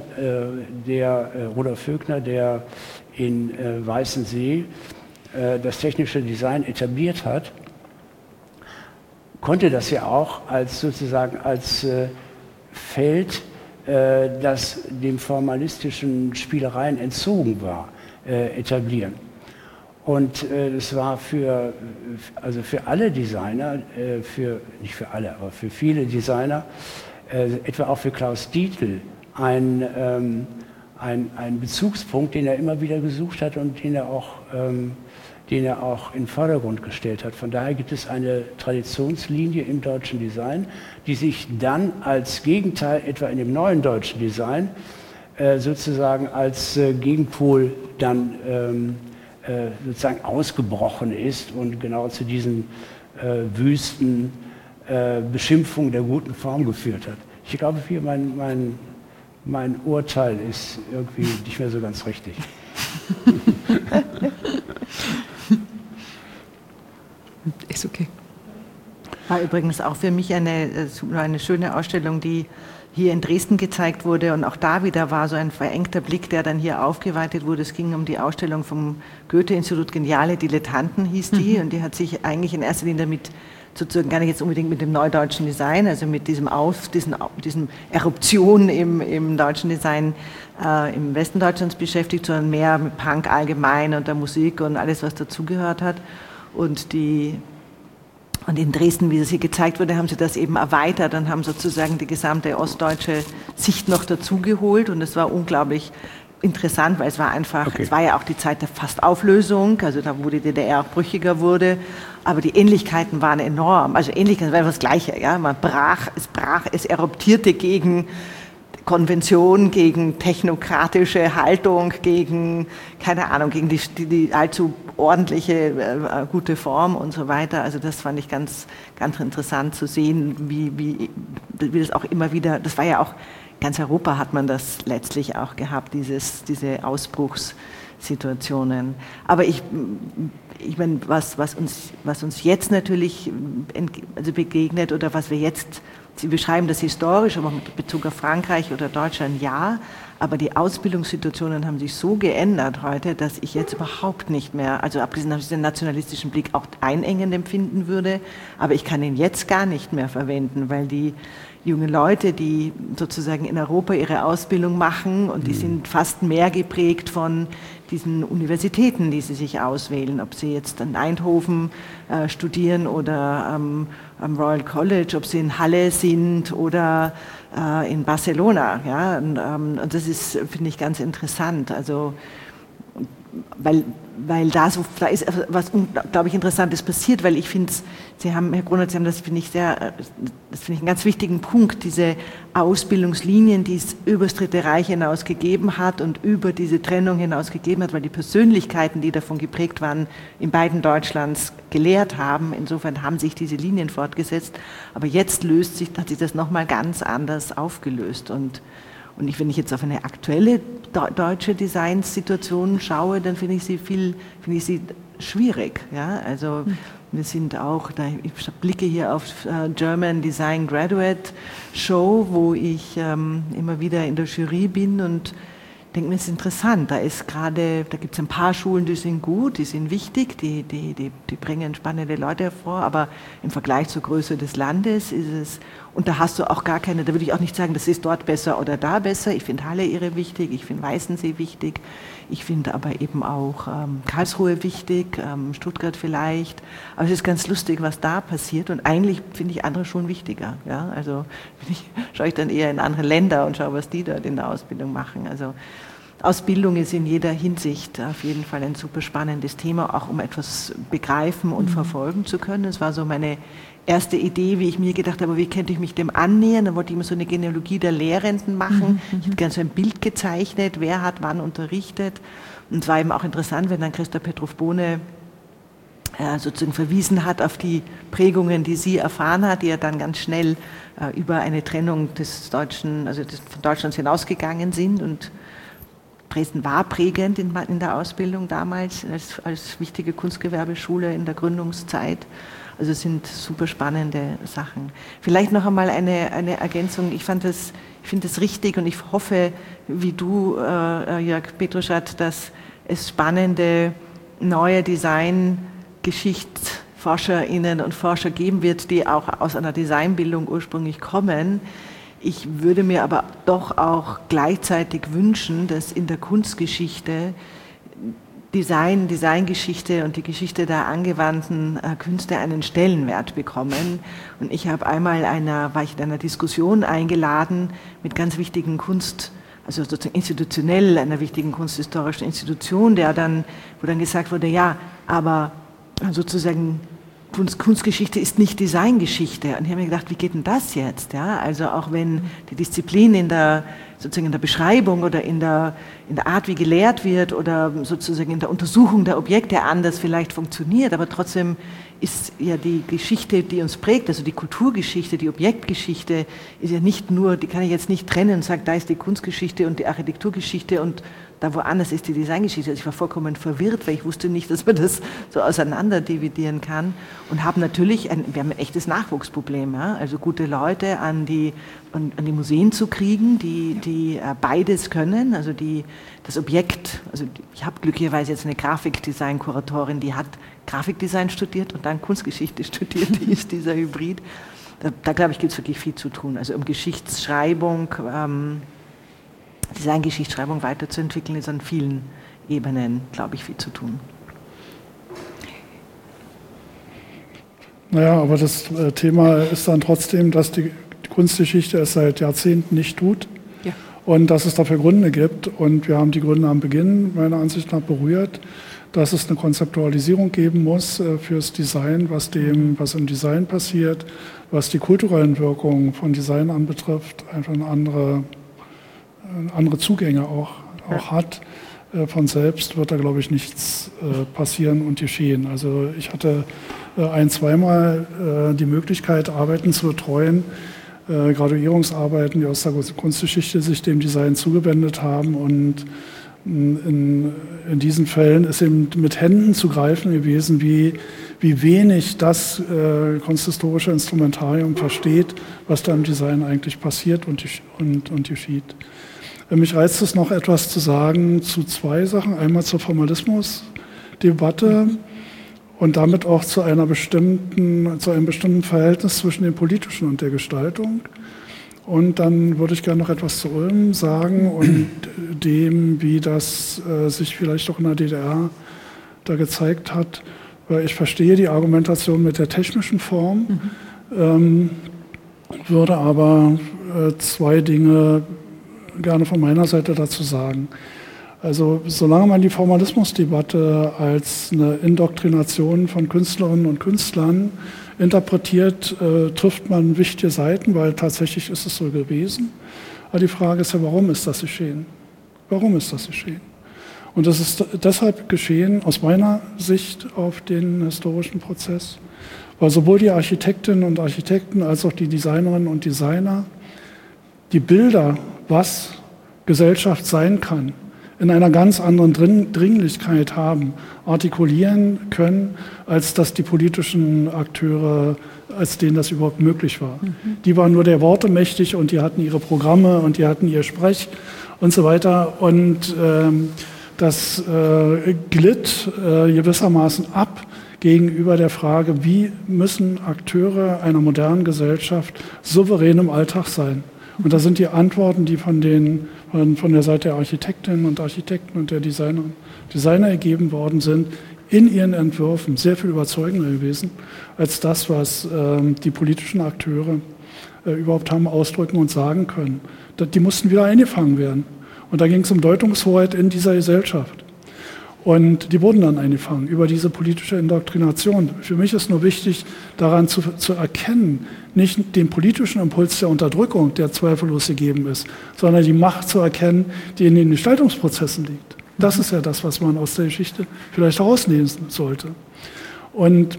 der in Weißensee das technische Design etabliert hat, konnte das ja auch als sozusagen als Feld, das dem formalistischen Spielereien entzogen war, etablieren. Und das war für alle Designer, nicht für alle, aber für viele Designer, etwa auch für Klaus Dietl, ein Bezugspunkt, den er immer wieder gesucht hat und den er auch in den Vordergrund gestellt hat. Von daher gibt es eine Traditionslinie im deutschen Design, die sich dann als Gegenteil, etwa in dem neuen deutschen Design, sozusagen als Gegenpol dann sozusagen ausgebrochen ist und genau zu diesen wüsten Beschimpfungen der guten Form geführt hat. Ich glaube, hier mein Urteil ist irgendwie nicht mehr so ganz richtig. Ist okay. War übrigens auch für mich eine schöne Ausstellung, die hier in Dresden gezeigt wurde und auch da wieder war so ein verengter Blick, der dann hier aufgeweitet wurde. Es ging um die Ausstellung vom Goethe-Institut Geniale Dilettanten, hieß die, und die hat sich eigentlich in erster Linie damit sozusagen gar nicht jetzt unbedingt mit dem neudeutschen Design, also mit diesen Eruptionen im deutschen Design im Westen Deutschlands beschäftigt, sondern mehr mit Punk allgemein und der Musik und alles, was dazugehört hat. Und in Dresden, wie das hier gezeigt wurde, haben sie das eben erweitert und haben sozusagen die gesamte ostdeutsche Sicht noch dazugeholt. Und es war unglaublich interessant, weil es war einfach, es war ja auch die Zeit der Fastauflösung, also da, wo die DDR auch brüchiger wurde. Aber die Ähnlichkeiten waren enorm. Also Ähnlichkeiten war das Gleiche. Ja? Es eruptierte gegen Konvention, gegen technokratische Haltung, gegen, keine Ahnung, gegen die allzu ordentliche, gute Form und so weiter. Also das fand ich ganz, ganz interessant zu sehen, wie das auch immer wieder, das war ja auch, ganz Europa hat man das letztlich auch gehabt, diese Ausbruchssituationen. Aber ich meine, was uns jetzt natürlich begegnet oder was wir jetzt, Sie beschreiben das historisch, aber mit Bezug auf Frankreich oder Deutschland ja, aber die Ausbildungssituationen haben sich so geändert heute, dass ich jetzt überhaupt nicht mehr, also abgesehen von diesem nationalistischen Blick, auch einengend empfinden würde, aber ich kann ihn jetzt gar nicht mehr verwenden, weil die jungen Leute, die sozusagen in Europa ihre Ausbildung machen und die sind fast mehr geprägt von diesen Universitäten, die sie sich auswählen, ob sie jetzt in Eindhoven studieren oder am Royal College, ob sie in Halle sind oder in Barcelona. Ja? Und das ist, finde ich, ganz interessant. Also weil da ist was unglaublich Interessantes passiert, weil ich finde, Herr Gronert, Sie haben das finde ich einen ganz wichtigen Punkt, diese Ausbildungslinien, die es über das Dritte Reich hinaus gegeben hat und über diese Trennung hinaus gegeben hat, weil die Persönlichkeiten, die davon geprägt waren, in beiden Deutschlands gelehrt haben. Insofern haben sich diese Linien fortgesetzt, aber jetzt hat sich das nochmal ganz anders aufgelöst und wenn ich jetzt auf eine aktuelle deutsche Designsituation schaue, dann finde ich sie schwierig. Ja? Also wir sind auch, ich blicke hier auf German Design Graduate Show, wo ich immer wieder in der Jury bin und denke mir, es ist interessant. Da gibt es ein paar Schulen, die sind gut, die sind wichtig, die bringen spannende Leute hervor, aber im Vergleich zur Größe des Landes ist es, und da hast du auch gar keine, da würde ich auch nicht sagen, das ist dort besser oder da besser. Ich finde Halle Ehre wichtig, ich finde Weißensee wichtig, ich finde aber eben auch Karlsruhe wichtig, Stuttgart vielleicht. Aber es ist ganz lustig, was da passiert und eigentlich finde ich andere Schulen wichtiger. Ja? Also schaue ich dann eher in andere Länder und schaue, was die dort in der Ausbildung machen. Also Ausbildung ist in jeder Hinsicht auf jeden Fall ein super spannendes Thema, auch um etwas begreifen und verfolgen zu können. Es war so meine erste Idee, wie ich mir gedacht habe, wie könnte ich mich dem annähern. Dann wollte ich immer so eine Genealogie der Lehrenden machen. Ich habe gerne so ein Bild gezeichnet, wer hat wann unterrichtet. Und es war eben auch interessant, wenn dann Christa Petrov-Bohne sozusagen verwiesen hat auf die Prägungen, die sie erfahren hat, die ja dann ganz schnell über eine Trennung von Deutschlands hinausgegangen sind. Und Dresden war prägend in der Ausbildung damals als wichtige Kunstgewerbeschule in der Gründungszeit. Also es sind super spannende Sachen. Vielleicht noch einmal eine Ergänzung. Ich finde es richtig und ich hoffe, wie du, Jörg Petruschat, dass es spannende neue Design-GeschichtsforscherInnen und Forscher geben wird, die auch aus einer Designbildung ursprünglich kommen. Ich würde mir aber doch auch gleichzeitig wünschen, dass in der Kunstgeschichte Designgeschichte und die Geschichte der angewandten Künste einen Stellenwert bekommen. Und ich habe einmal war ich in einer Diskussion eingeladen mit ganz wichtigen also sozusagen institutionell einer wichtigen kunsthistorischen Institution, wo dann gesagt wurde, ja, aber sozusagen Kunstgeschichte ist nicht Designgeschichte. Und ich habe mir gedacht, wie geht denn das jetzt? Ja, also auch wenn die Disziplin sozusagen in der Beschreibung oder in der Art, wie gelehrt wird oder sozusagen in der Untersuchung der Objekte anders vielleicht funktioniert, aber trotzdem ist ja die Geschichte, die uns prägt, also die Kulturgeschichte, die Objektgeschichte, ist ja nicht nur, die kann ich jetzt nicht trennen und sagen, da ist die Kunstgeschichte und die Architekturgeschichte und da woanders ist die Designgeschichte. Also ich war vollkommen verwirrt, weil ich wusste nicht, dass man das so auseinander dividieren kann und haben natürlich, wir haben ein echtes Nachwuchsproblem, ja? Also gute Leute an die Museen zu kriegen, die beides können, also das Objekt, also ich habe glücklicherweise jetzt eine Grafikdesign-Kuratorin, die hat Grafikdesign studiert und dann Kunstgeschichte studiert, die ist dieser Hybrid. Da glaube ich, gibt es wirklich viel zu tun, also um Geschichtsschreibung, Designgeschichtsschreibung weiterzuentwickeln, ist an vielen Ebenen, glaube ich, viel zu tun. Naja, aber das Thema ist dann trotzdem, dass die Kunstgeschichte es seit Jahrzehnten nicht tut. Ja. Und dass es dafür Gründe gibt. Und wir haben die Gründe am Beginn meiner Ansicht nach berührt, dass es eine Konzeptualisierung geben muss fürs Design, was im Design passiert, was die kulturellen Wirkungen von Design anbetrifft, einfach andere Zugänge auch hat. Von selbst wird da, glaube ich, nichts passieren und geschehen. Also ich hatte zweimal die Möglichkeit, Arbeiten zu betreuen, Graduierungsarbeiten, die aus der Kunstgeschichte sich dem Design zugewendet haben. Und in diesen Fällen ist eben mit Händen zu greifen gewesen, wie wenig das kunsthistorische Instrumentarium versteht, was da im Design eigentlich passiert und geschieht. Mich reizt es noch etwas zu sagen zu zwei Sachen. Einmal zur Formalismusdebatte und damit auch zu einem bestimmten Verhältnis zwischen dem Politischen und der Gestaltung. Und dann würde ich gerne noch etwas zu Ulm sagen und dem, wie das sich vielleicht auch in der DDR da gezeigt hat. Weil ich verstehe die Argumentation mit der technischen Form, würde aber zwei Dinge gerne von meiner Seite dazu sagen. Also solange man die Formalismusdebatte als eine Indoktrination von Künstlerinnen und Künstlern interpretiert, trifft man wichtige Seiten, weil tatsächlich ist es so gewesen. Aber die Frage ist ja, warum ist das geschehen? Warum ist das geschehen? Und das ist deshalb geschehen, aus meiner Sicht auf den historischen Prozess, weil sowohl die Architektinnen und Architekten als auch die Designerinnen und Designer die Bilder, was Gesellschaft sein kann, in einer ganz anderen Dringlichkeit haben, artikulieren können, als dass die politischen Akteure, als denen das überhaupt möglich war. Die waren nur der Worte mächtig und die hatten ihre Programme und die hatten ihr Sprech und so weiter. Und das glitt gewissermaßen ab gegenüber der Frage, wie müssen Akteure einer modernen Gesellschaft souverän im Alltag sein. Und da sind die Antworten, die von der Seite der Architektinnen und Architekten und der Designer ergeben worden sind, in ihren Entwürfen sehr viel überzeugender gewesen, als das, was die politischen Akteure überhaupt haben ausdrücken und sagen können. Die mussten wieder eingefangen werden. Und da ging es um Deutungshoheit in dieser Gesellschaft. Und die wurden dann eingefangen über diese politische Indoktrination. Für mich ist nur wichtig, daran zu erkennen, nicht den politischen Impuls der Unterdrückung, der zweifellos gegeben ist, sondern die Macht zu erkennen, die in den Gestaltungsprozessen liegt. Das ist ja das, was man aus der Geschichte vielleicht herauslesen sollte. Und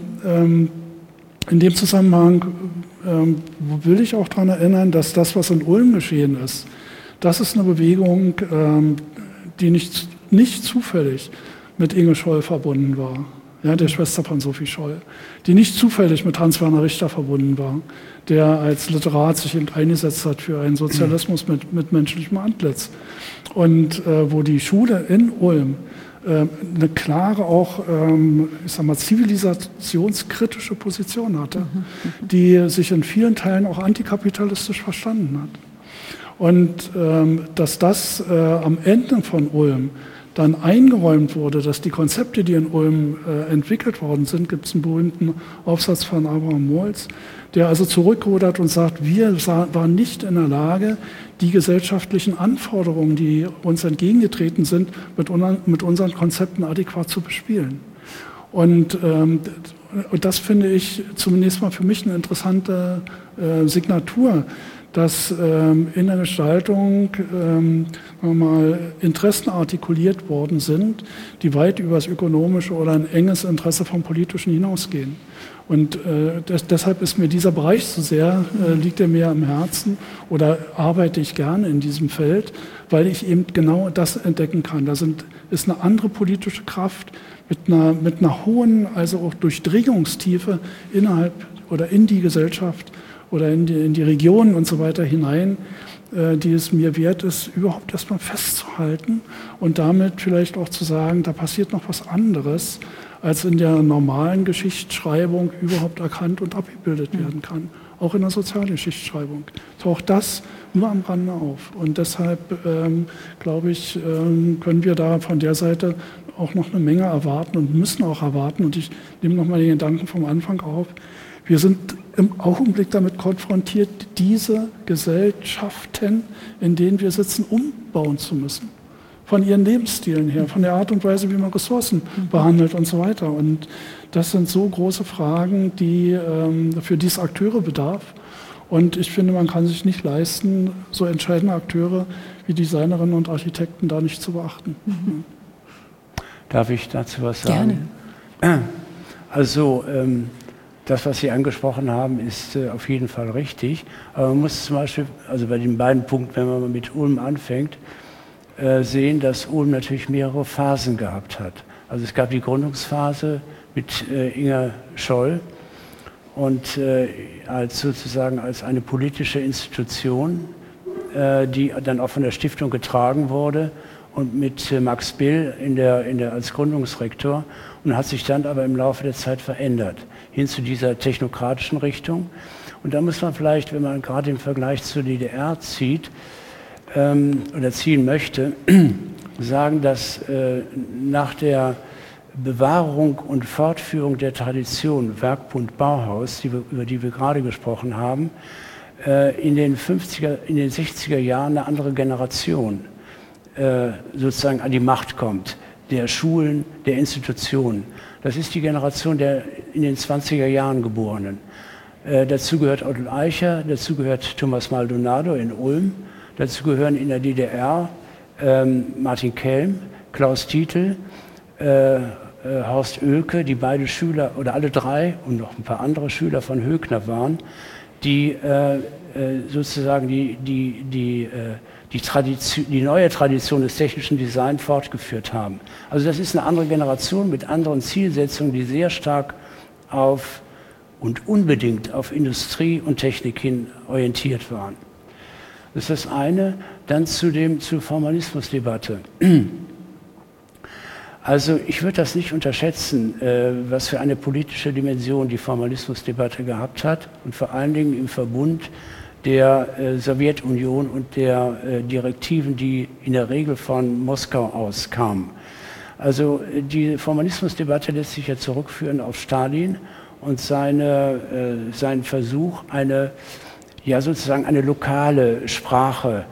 in dem Zusammenhang will ich auch daran erinnern, dass das, was in Ulm geschehen ist, das ist eine Bewegung, die nicht zufällig mit Inge Scholl verbunden war, ja, der Schwester von Sophie Scholl, die nicht zufällig mit Hans-Werner Richter verbunden war, der als Literat sich eben eingesetzt hat für einen Sozialismus mit menschlichem Antlitz. Und wo die Schule in Ulm eine klare, auch ich sag mal, zivilisationskritische Position hatte, die sich in vielen Teilen auch antikapitalistisch verstanden hat. Und dass das am Ende von Ulm dann eingeräumt wurde, dass die Konzepte, die in Ulm entwickelt worden sind, gibt es einen berühmten Aufsatz von Abraham Molz, der also zurückrudert und sagt, wir waren nicht in der Lage, die gesellschaftlichen Anforderungen, die uns entgegengetreten sind, mit unseren Konzepten adäquat zu bespielen. Und das finde ich zunächst mal für mich eine interessante Signatur, dass in der Gestaltung Interessen artikuliert worden sind, die weit über das ökonomische oder ein enges Interesse vom Politischen hinausgehen. Und deshalb ist mir dieser Bereich so sehr, liegt er mir am Herzen oder arbeite ich gerne in diesem Feld, weil ich eben genau das entdecken kann. Da ist eine andere politische Kraft mit einer hohen, also auch Durchdringungstiefe innerhalb oder in die Gesellschaft oder in die Regionen und so weiter hinein, die es mir wert ist, überhaupt erstmal festzuhalten und damit vielleicht auch zu sagen, da passiert noch was anderes, als in der normalen Geschichtsschreibung überhaupt erkannt und abgebildet werden kann. Auch in der Sozialgeschichtsschreibung taucht das nur am Rande auf. Und deshalb, glaube ich, können wir da von der Seite auch noch eine Menge erwarten und müssen auch erwarten. Und ich nehme nochmal den Gedanken vom Anfang auf. Wir sind im Augenblick damit konfrontiert, diese Gesellschaften, in denen wir sitzen, umbauen zu müssen. Von ihren Lebensstilen her, von der Art und Weise, wie man Ressourcen behandelt und so weiter. Und das sind so große Fragen, für die es Akteure bedarf. Und ich finde, man kann sich nicht leisten, so entscheidende Akteure wie Designerinnen und Architekten da nicht zu beachten. Darf ich dazu was sagen? Gerne. Also, das, was Sie angesprochen haben, ist auf jeden Fall richtig. Aber man muss zum Beispiel, also bei den beiden Punkten, wenn man mit Ulm anfängt, sehen, dass Ulm natürlich mehrere Phasen gehabt hat. Also es gab die Gründungsphase mit Inge Scholl und sozusagen als eine politische Institution, die dann auch von der Stiftung getragen wurde und mit Max Bill als Gründungsrektor und hat sich dann aber im Laufe der Zeit verändert, hin zu dieser technokratischen Richtung. Und da muss man vielleicht, wenn man gerade im Vergleich zur DDR zieht oder ziehen möchte, sagen, dass nach der Bewahrung und Fortführung der Tradition Werkbund Bauhaus, über die wir gerade gesprochen haben, in den 60er Jahren eine andere Generation sozusagen an die Macht kommt, der Schulen, der Institutionen. Das ist die Generation der in den 20er Jahren Geborenen. Dazu gehört Otto Eicher, dazu gehört Thomas Maldonado in Ulm, dazu gehören in der DDR Martin Kelm, Klaus Titel, Horst Oelke, die beide Schüler oder alle drei und noch ein paar andere Schüler von Höckner waren, die sozusagen die neue Tradition des technischen Designs fortgeführt haben. Also das ist eine andere Generation mit anderen Zielsetzungen, die sehr stark auf und unbedingt auf Industrie und Technik hin orientiert waren. Das ist das eine. Dann zur Formalismusdebatte. Also ich würde das nicht unterschätzen, was für eine politische Dimension die Formalismusdebatte gehabt hat und vor allen Dingen im Verbund der Sowjetunion und der Direktiven, die in der Regel von Moskau aus kamen. Also die Formalismusdebatte lässt sich ja zurückführen auf Stalin und seinen Versuch, sozusagen eine lokale Sprache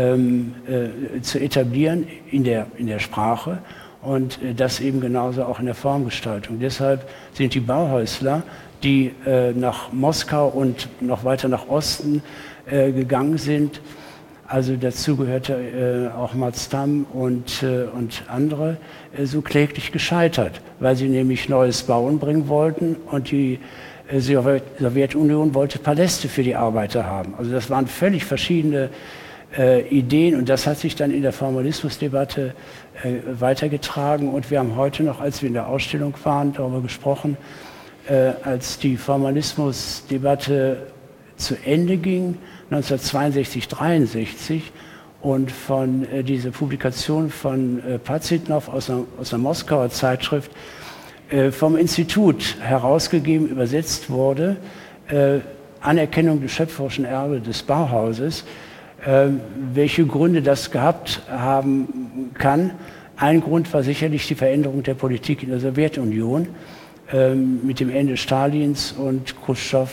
zu etablieren in der Sprache und das eben genauso auch in der Formgestaltung. Deshalb sind die Bauhäusler, die nach Moskau und noch weiter nach Osten gegangen sind, also dazu gehörte auch Mats Tam und andere, so kläglich gescheitert, weil sie nämlich neues Bauen bringen wollten und die Sowjetunion wollte Paläste für die Arbeiter haben. Also das waren völlig verschiedene Ideen und das hat sich dann in der Formalismusdebatte weitergetragen und wir haben heute noch, als wir in der Ausstellung waren, darüber gesprochen, als die Formalismusdebatte zu Ende ging, 1962, 63 und von dieser Publikation von Pazitnov aus einer Moskauer Zeitschrift vom Institut herausgegeben, übersetzt wurde, Anerkennung des schöpferischen Erbes des Bauhauses, welche Gründe das gehabt haben kann. Ein Grund war sicherlich die Veränderung der Politik in der Sowjetunion mit dem Ende Stalins und Khrushchev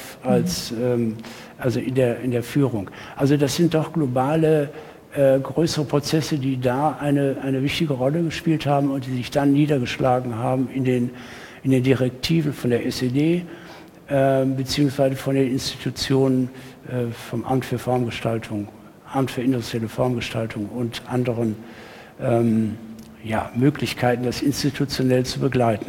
also in der Führung. Also das sind doch globale, größere Prozesse, die da eine wichtige Rolle gespielt haben und die sich dann niedergeschlagen haben in den Direktiven von der SED beziehungsweise von den Institutionen vom Amt für Formgestaltung, Amt für industrielle Formgestaltung und anderen Möglichkeiten, das institutionell zu begleiten.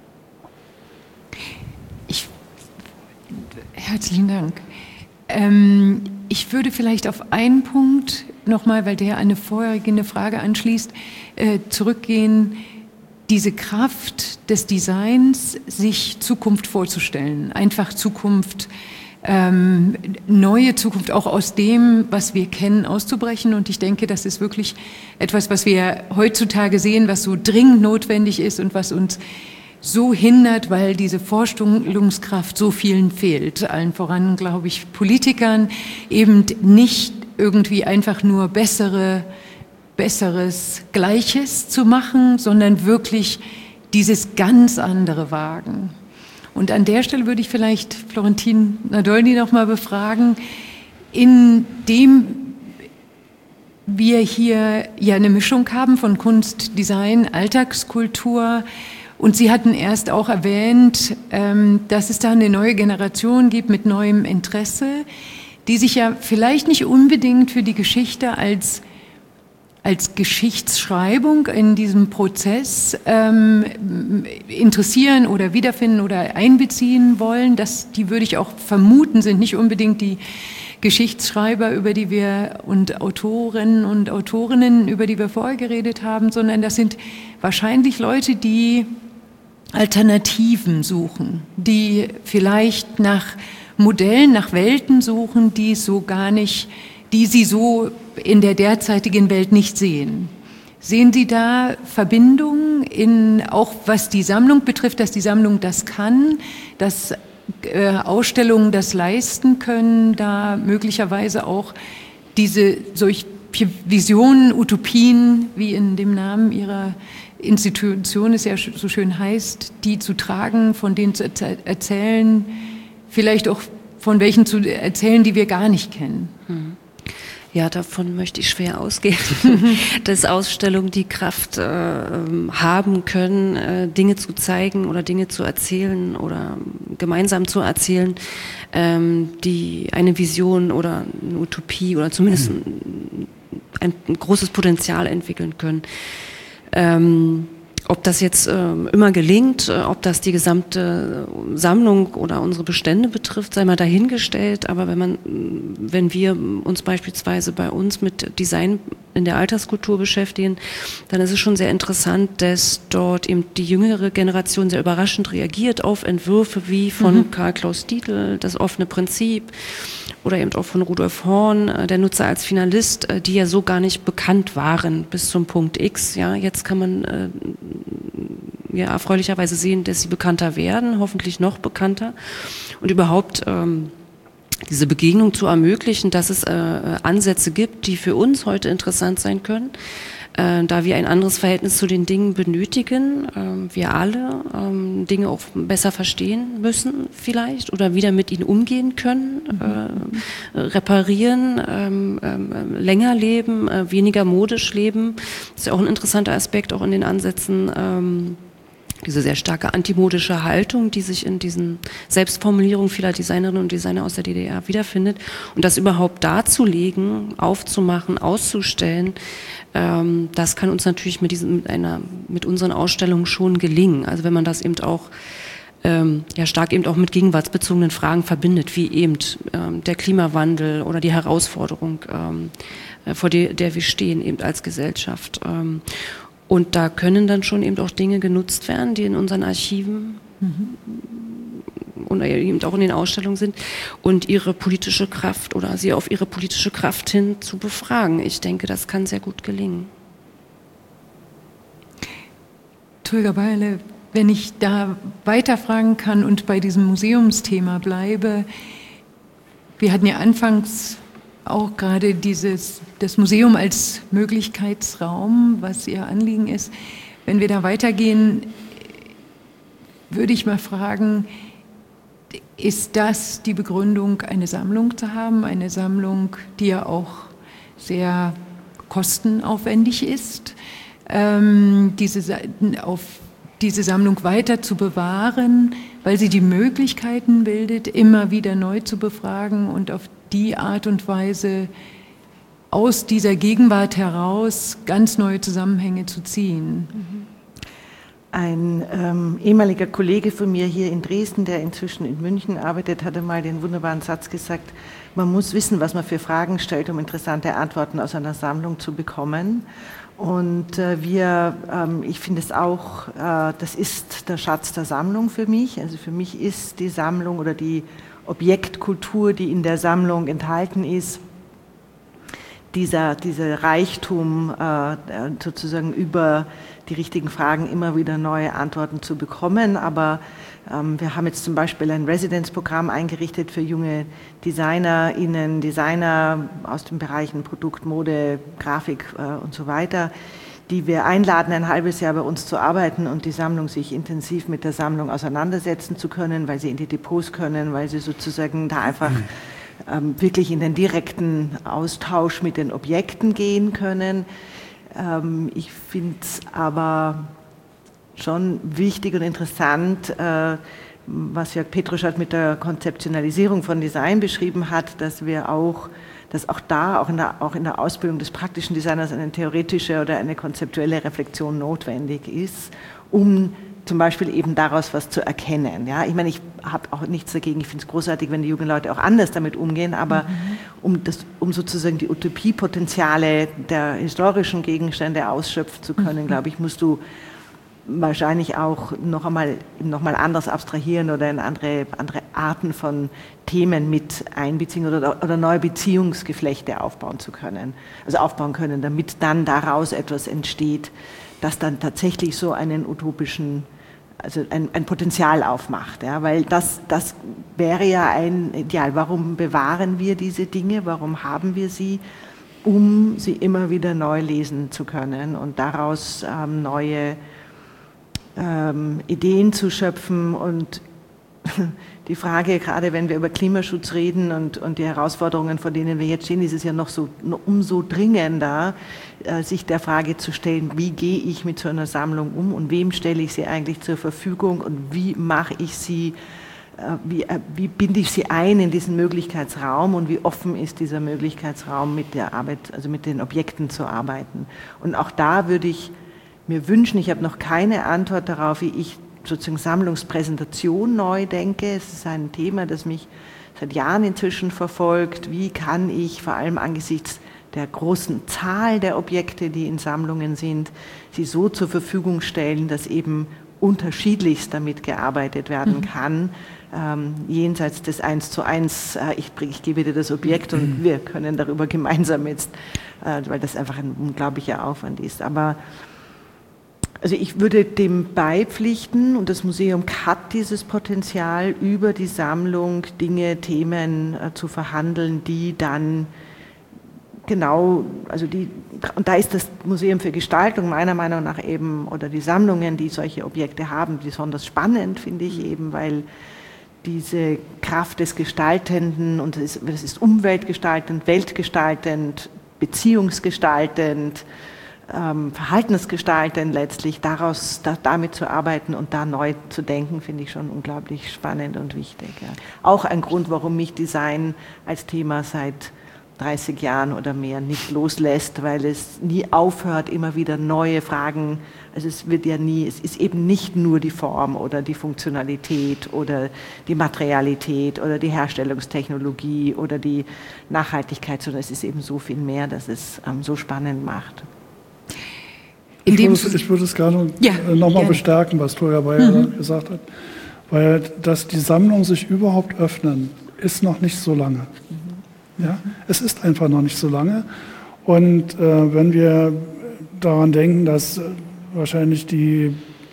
Herzlichen Dank. Ich würde vielleicht auf einen Punkt nochmal, weil der eine vorhergehende Frage anschließt, zurückgehen. Diese Kraft des Designs, sich Zukunft vorzustellen, einfach Zukunft, neue Zukunft auch aus dem, was wir kennen, auszubrechen. Und ich denke, das ist wirklich etwas, was wir heutzutage sehen, was so dringend notwendig ist und was uns so hindert, weil diese Vorstellungskraft so vielen fehlt. Allen voran, glaube ich, Politikern, eben nicht irgendwie einfach nur Besseres, Gleiches zu machen, sondern wirklich dieses ganz andere wagen. Und an der Stelle würde ich vielleicht Florentin Nadolny noch mal befragen, indem wir hier ja eine Mischung haben von Kunst, Design, Alltagskultur. Und Sie hatten erst auch erwähnt, dass es da eine neue Generation gibt mit neuem Interesse, die sich ja vielleicht nicht unbedingt für die Geschichte als Geschichtsschreibung in diesem Prozess interessieren oder wiederfinden oder einbeziehen wollen. Die würde ich auch vermuten, sind nicht unbedingt die Geschichtsschreiber, über die wir und Autorinnen und Autorinnen, über die wir vorher geredet haben, sondern das sind wahrscheinlich Leute, die Alternativen suchen, die vielleicht nach Modellen, nach Welten suchen, die sie so in der derzeitigen Welt nicht sehen. Sehen Sie da Verbindungen, auch was die Sammlung betrifft, dass die Sammlung das kann, dass Ausstellungen das leisten können, da möglicherweise auch solche Visionen, Utopien, wie in dem Namen Ihrer Institution es ja so schön heißt, die zu tragen, von denen zu erzählen, vielleicht auch von welchen zu erzählen, die wir gar nicht kennen. Ja, davon möchte ich schwer ausgehen, dass Ausstellungen die Kraft haben können, Dinge zu zeigen oder Dinge zu erzählen oder gemeinsam zu erzählen, die eine Vision oder eine Utopie oder zumindest ein großes Potenzial entwickeln können. Ob das jetzt immer gelingt, ob das die gesamte Sammlung oder unsere Bestände betrifft, sei mal dahingestellt. Aber wenn wir uns beispielsweise bei uns mit Design in der Alterskultur beschäftigen, dann ist es schon sehr interessant, dass dort eben die jüngere Generation sehr überraschend reagiert auf Entwürfe wie von Karl Klaus Dietl, das offene Prinzip, oder eben auch von Rudolf Horn, der Nutzer als Finalist, die ja so gar nicht bekannt waren bis zum Punkt X. Ja, jetzt kann man ja erfreulicherweise sehen, dass sie bekannter werden, hoffentlich noch bekannter. Und überhaupt diese Begegnung zu ermöglichen, dass es Ansätze gibt, die für uns heute interessant sein können, da wir ein anderes Verhältnis zu den Dingen benötigen, wir alle Dinge auch besser verstehen müssen vielleicht oder wieder mit ihnen umgehen können, reparieren, länger leben, weniger modisch leben. Das ist ja auch ein interessanter Aspekt, auch in den Ansätzen, diese sehr starke antimodische Haltung, die sich in diesen Selbstformulierungen vieler Designerinnen und Designer aus der DDR wiederfindet. Und das überhaupt darzulegen, aufzumachen, auszustellen, das kann uns natürlich mit unseren Ausstellungen schon gelingen. Also wenn man das eben auch stark eben auch mit gegenwartsbezogenen Fragen verbindet, wie eben der Klimawandel oder die Herausforderung, vor der wir stehen eben als Gesellschaft. Und da können dann schon eben auch Dinge genutzt werden, die in unseren Archiven und eben auch in den Ausstellungen sind und ihre politische Kraft oder sie auf ihre politische Kraft hin zu befragen. Ich denke, das kann sehr gut gelingen. Tulga Bayerle, wenn ich da weiterfragen kann und bei diesem Museumsthema bleibe, wir hatten ja anfangs auch gerade das Museum als Möglichkeitsraum, was Ihr Anliegen ist. Wenn wir da weitergehen, würde ich mal fragen, ist das die Begründung, eine Sammlung zu haben? Eine Sammlung, die ja auch sehr kostenaufwendig ist, diese Sammlung weiter zu bewahren, weil sie die Möglichkeiten bildet, immer wieder neu zu befragen und auf die Art und Weise aus dieser Gegenwart heraus ganz neue Zusammenhänge zu ziehen. Ein ehemaliger Kollege von mir hier in Dresden, der inzwischen in München arbeitet, hatte mal den wunderbaren Satz gesagt, man muss wissen, was man für Fragen stellt, um interessante Antworten aus einer Sammlung zu bekommen. Und ich finde es auch, das ist der Schatz der Sammlung für mich. Also für mich ist die Sammlung oder die Objektkultur, die in der Sammlung enthalten ist, dieser Reichtum, sozusagen über die richtigen Fragen immer wieder neue Antworten zu bekommen. Aber wir haben jetzt zum Beispiel ein Residenzprogramm eingerichtet für junge DesignerInnen, Designer aus den Bereichen Produkt, Mode, Grafik und so weiter, die wir einladen, ein halbes Jahr bei uns zu arbeiten und die Sammlung sich intensiv mit der Sammlung auseinandersetzen zu können, weil sie in die Depots können, weil sie sozusagen da einfach wirklich in den direkten Austausch mit den Objekten gehen können. Ich finde es aber schon wichtig und interessant, was Jörg Petruschat mit der Konzeptionalisierung von Design beschrieben hat, dass auch in der Ausbildung des praktischen Designers eine theoretische oder eine konzeptuelle Reflexion notwendig ist, um zum Beispiel eben daraus was zu erkennen. Ja? Ich meine, ich habe auch nichts dagegen, ich finde es großartig, wenn die jungen Leute auch anders damit umgehen, aber um sozusagen die Utopiepotenziale der historischen Gegenstände ausschöpfen zu können, glaube ich, musst du wahrscheinlich auch noch einmal anders abstrahieren oder in andere Arten von Themen mit einbeziehen oder neue Beziehungsgeflechte aufbauen können, damit dann daraus etwas entsteht, das dann tatsächlich so einen utopischen, also ein Potenzial aufmacht, ja, weil das wäre ja ein Ideal. Warum bewahren wir diese Dinge? Warum haben wir sie? Um sie immer wieder neu lesen zu können und daraus neue Ideen zu schöpfen und die Frage, gerade wenn wir über Klimaschutz reden und die Herausforderungen, vor denen wir jetzt stehen, ist es ja noch umso dringender, sich der Frage zu stellen, wie gehe ich mit so einer Sammlung um und wem stelle ich sie eigentlich zur Verfügung und wie mache ich sie, wie binde ich sie ein in diesen Möglichkeitsraum und wie offen ist dieser Möglichkeitsraum mit der Arbeit, also mit den Objekten zu arbeiten. Und auch da würde ich mir wünschen, ich habe noch keine Antwort darauf, wie ich sozusagen Sammlungspräsentation neu denke. Es ist ein Thema, das mich seit Jahren inzwischen verfolgt. Wie kann ich vor allem angesichts der großen Zahl der Objekte, die in Sammlungen sind, sie so zur Verfügung stellen, dass eben unterschiedlichst damit gearbeitet werden kann, jenseits des 1:1, ich gebe dir das Objekt und wir können darüber gemeinsam jetzt, weil das einfach ein unglaublicher Aufwand ist. Aber also ich würde dem beipflichten und das Museum hat dieses Potenzial, über die Sammlung Dinge, Themen zu verhandeln, die dann genau, und da ist das Museum für Gestaltung meiner Meinung nach eben, oder die Sammlungen, die solche Objekte haben, besonders spannend, finde ich eben, weil diese Kraft des Gestaltenden, und das ist umweltgestaltend, weltgestaltend, beziehungsgestaltend, verhaltensgestaltend letztlich, damit zu arbeiten und da neu zu denken, finde ich schon unglaublich spannend und wichtig. Ja. Auch ein Grund, warum mich Design als Thema seit 30 Jahren oder mehr nicht loslässt, weil es nie aufhört, immer wieder neue Fragen, also es ist eben nicht nur die Form oder die Funktionalität oder die Materialität oder die Herstellungstechnologie oder die Nachhaltigkeit, sondern es ist eben so viel mehr, dass es so spannend macht. Ich würde es gerne nochmal bestärken, was Tolga Beyer gesagt hat, weil dass die Sammlungen sich überhaupt öffnen, ist noch nicht so lange. Ja? Es ist einfach noch nicht so lange. Und wenn wir daran denken, dass wahrscheinlich die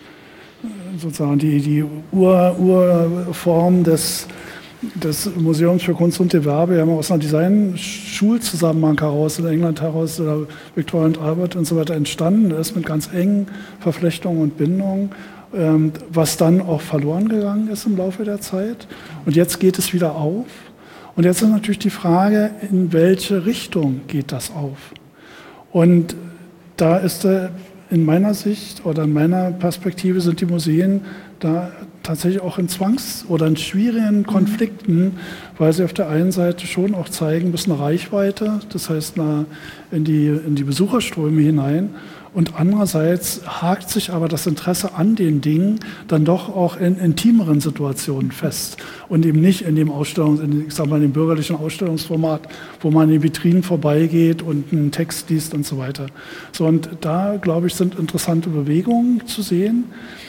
Urform des Museums für Kunst und Gewerbe, wir haben aus einer Design-Schulzusammenhang heraus, in England heraus, oder Victoria und Albert und so weiter entstanden ist, mit ganz engen Verflechtungen und Bindungen, was dann auch verloren gegangen ist im Laufe der Zeit. Und jetzt geht es wieder auf. Und jetzt ist natürlich die Frage, in welche Richtung geht das auf? Und da ist in meiner Sicht oder in meiner Perspektive sind die Museen da tatsächlich auch in oder in schwierigen Konflikten, weil sie auf der einen Seite schon auch zeigen, bis eine Reichweite, das heißt in die Besucherströme hinein. Und andererseits hakt sich aber das Interesse an den Dingen dann doch auch in intimeren Situationen fest und eben nicht in dem in dem bürgerlichen Ausstellungsformat, wo man in den Vitrinen vorbeigeht und einen Text liest und so weiter. So, und da, glaube ich, sind interessante Bewegungen zu sehen.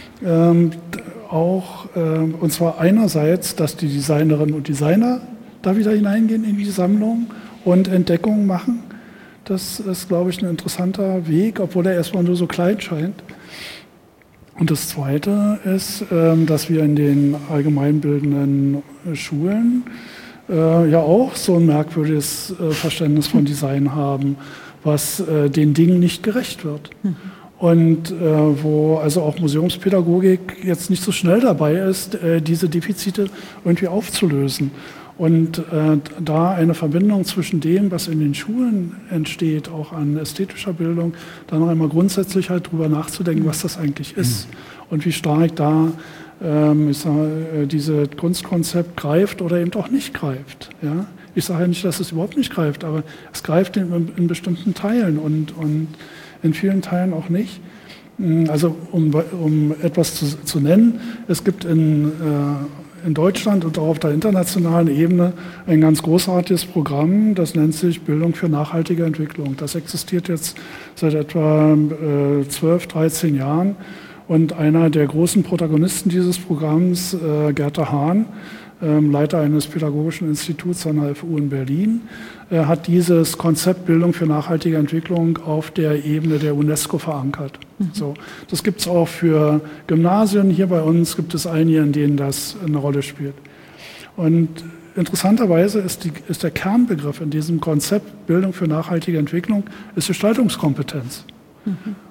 Und zwar einerseits, dass die Designerinnen und Designer da wieder hineingehen in die Sammlung und Entdeckungen machen. Das ist, glaube ich, ein interessanter Weg, obwohl er erstmal nur so klein scheint. Und das Zweite ist, dass wir in den allgemeinbildenden Schulen ja auch so ein merkwürdiges Verständnis von Design haben, was den Dingen nicht gerecht wird. Und wo also auch Museumspädagogik jetzt nicht so schnell dabei ist, diese Defizite irgendwie aufzulösen. Und da eine Verbindung zwischen dem, was in den Schulen entsteht, auch an ästhetischer Bildung, dann noch einmal grundsätzlich halt drüber nachzudenken, was das eigentlich ist und wie stark da dieses Kunstkonzept greift oder eben auch nicht greift. Ja? Ich sage ja nicht, dass es überhaupt nicht greift, aber es greift in bestimmten Teilen und in vielen Teilen auch nicht. Also um etwas zu nennen, es gibt in Deutschland und auch auf der internationalen Ebene ein ganz großartiges Programm, das nennt sich Bildung für nachhaltige Entwicklung. Das existiert jetzt seit etwa 12, 13 Jahren und einer der großen Protagonisten dieses Programms, Gerda Hahn, Leiter eines pädagogischen Instituts an der FU in Berlin, hat dieses Konzept Bildung für nachhaltige Entwicklung auf der Ebene der UNESCO verankert. So, das gibt es auch für Gymnasien. Hier bei uns gibt es einige, in denen das eine Rolle spielt. Und interessanterweise ist der Kernbegriff in diesem Konzept Bildung für nachhaltige Entwicklung ist Gestaltungskompetenz.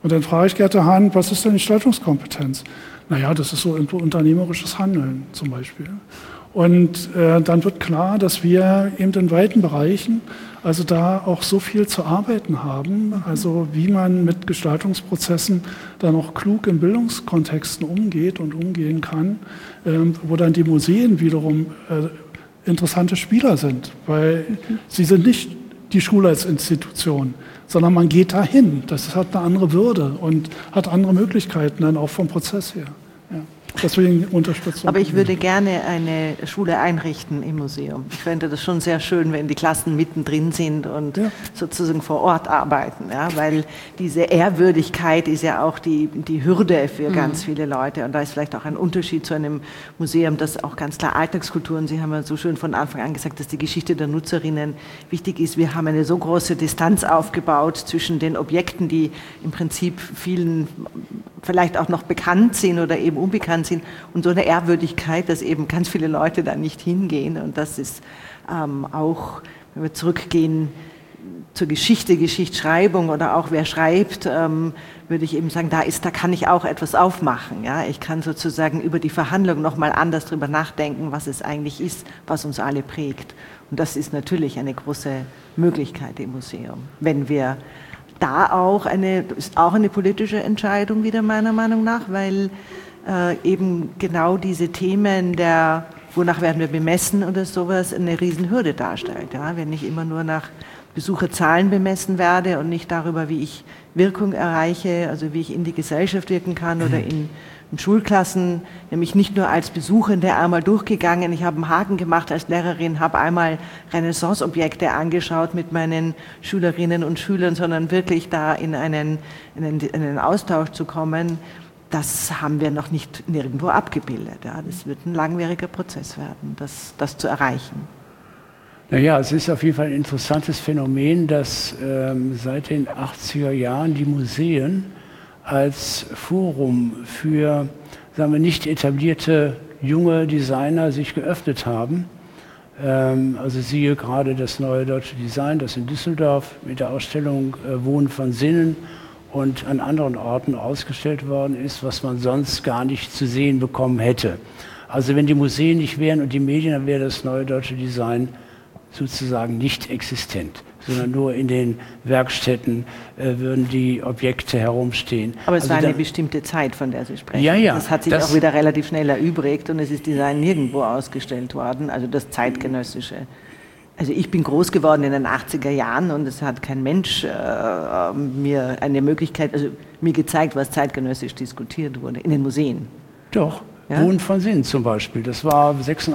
Und dann frage ich Gerte Hahn, was ist denn Gestaltungskompetenz? Naja, das ist so unternehmerisches Handeln zum Beispiel. Und dann wird klar, dass wir eben in weiten Bereichen, also da auch so viel zu arbeiten haben, also wie man mit Gestaltungsprozessen dann auch klug in Bildungskontexten umgeht und umgehen kann, wo dann die Museen wiederum interessante Spieler sind, weil sie sind nicht die Schule als Institution, sondern man geht dahin. Das hat eine andere Würde und hat andere Möglichkeiten dann auch vom Prozess her. Ja. Deswegen Unterstützung. Aber ich würde gerne eine Schule einrichten im Museum. Ich fände das schon sehr schön, wenn die Klassen mittendrin sind und sozusagen vor Ort arbeiten. Ja? Weil diese Ehrwürdigkeit ist ja auch die Hürde für ganz viele Leute. Und da ist vielleicht auch ein Unterschied zu einem Museum, das auch ganz klar Alltagskulturen, Sie haben ja so schön von Anfang an gesagt, dass die Geschichte der Nutzerinnen wichtig ist. Wir haben eine so große Distanz aufgebaut zwischen den Objekten, die im Prinzip vielen vielleicht auch noch bekannt sind oder eben unbekannt sind und so eine Ehrwürdigkeit, dass eben ganz viele Leute da nicht hingehen und das ist auch, wenn wir zurückgehen zur Geschichte, Geschichtsschreibung oder auch wer schreibt, würde ich eben sagen, da kann ich auch etwas aufmachen. Ja? Ich kann sozusagen über die Verhandlung nochmal anders drüber nachdenken, was es eigentlich ist, was uns alle prägt. Und das ist natürlich eine große Möglichkeit im Museum, wenn wir da auch ist auch eine politische Entscheidung wieder meiner Meinung nach, weil eben genau diese Themen wonach werden wir bemessen oder sowas, eine Riesenhürde darstellt. Ja? Wenn ich immer nur nach Besucherzahlen bemessen werde und nicht darüber, wie ich Wirkung erreiche, also wie ich in die Gesellschaft wirken kann oder in Schulklassen, nämlich nicht nur als Besuchende einmal durchgegangen, ich habe einen Haken gemacht als Lehrerin, habe einmal Renaissance-Objekte angeschaut mit meinen Schülerinnen und Schülern, sondern wirklich da in einen Austausch zu kommen, das haben wir noch nicht nirgendwo abgebildet. Ja. Das wird ein langwieriger Prozess werden, das zu erreichen. Naja, es ist auf jeden Fall ein interessantes Phänomen, dass seit den 80er Jahren die Museen als Forum für, sagen wir, nicht etablierte junge Designer sich geöffnet haben. Also siehe gerade das Neue Deutsche Design, das in Düsseldorf mit der Ausstellung Wohnen von Sinnen und an anderen Orten ausgestellt worden ist, was man sonst gar nicht zu sehen bekommen hätte. Also wenn die Museen nicht wären und die Medien, dann wäre das Neue Deutsche Design sozusagen nicht existent, sondern nur in den Werkstätten würden die Objekte herumstehen. Aber es war eine bestimmte Zeit, von der Sie sprechen. Ja, ja. Das hat sich auch wieder relativ schnell erübrigt und es ist Design nirgendwo ausgestellt worden, also das zeitgenössische. Also ich bin groß geworden in den 80er Jahren und es hat kein Mensch mir eine Möglichkeit, also mir gezeigt, was zeitgenössisch diskutiert wurde, in den Museen. Doch, ja? Wohnen von Sinnen zum Beispiel, das war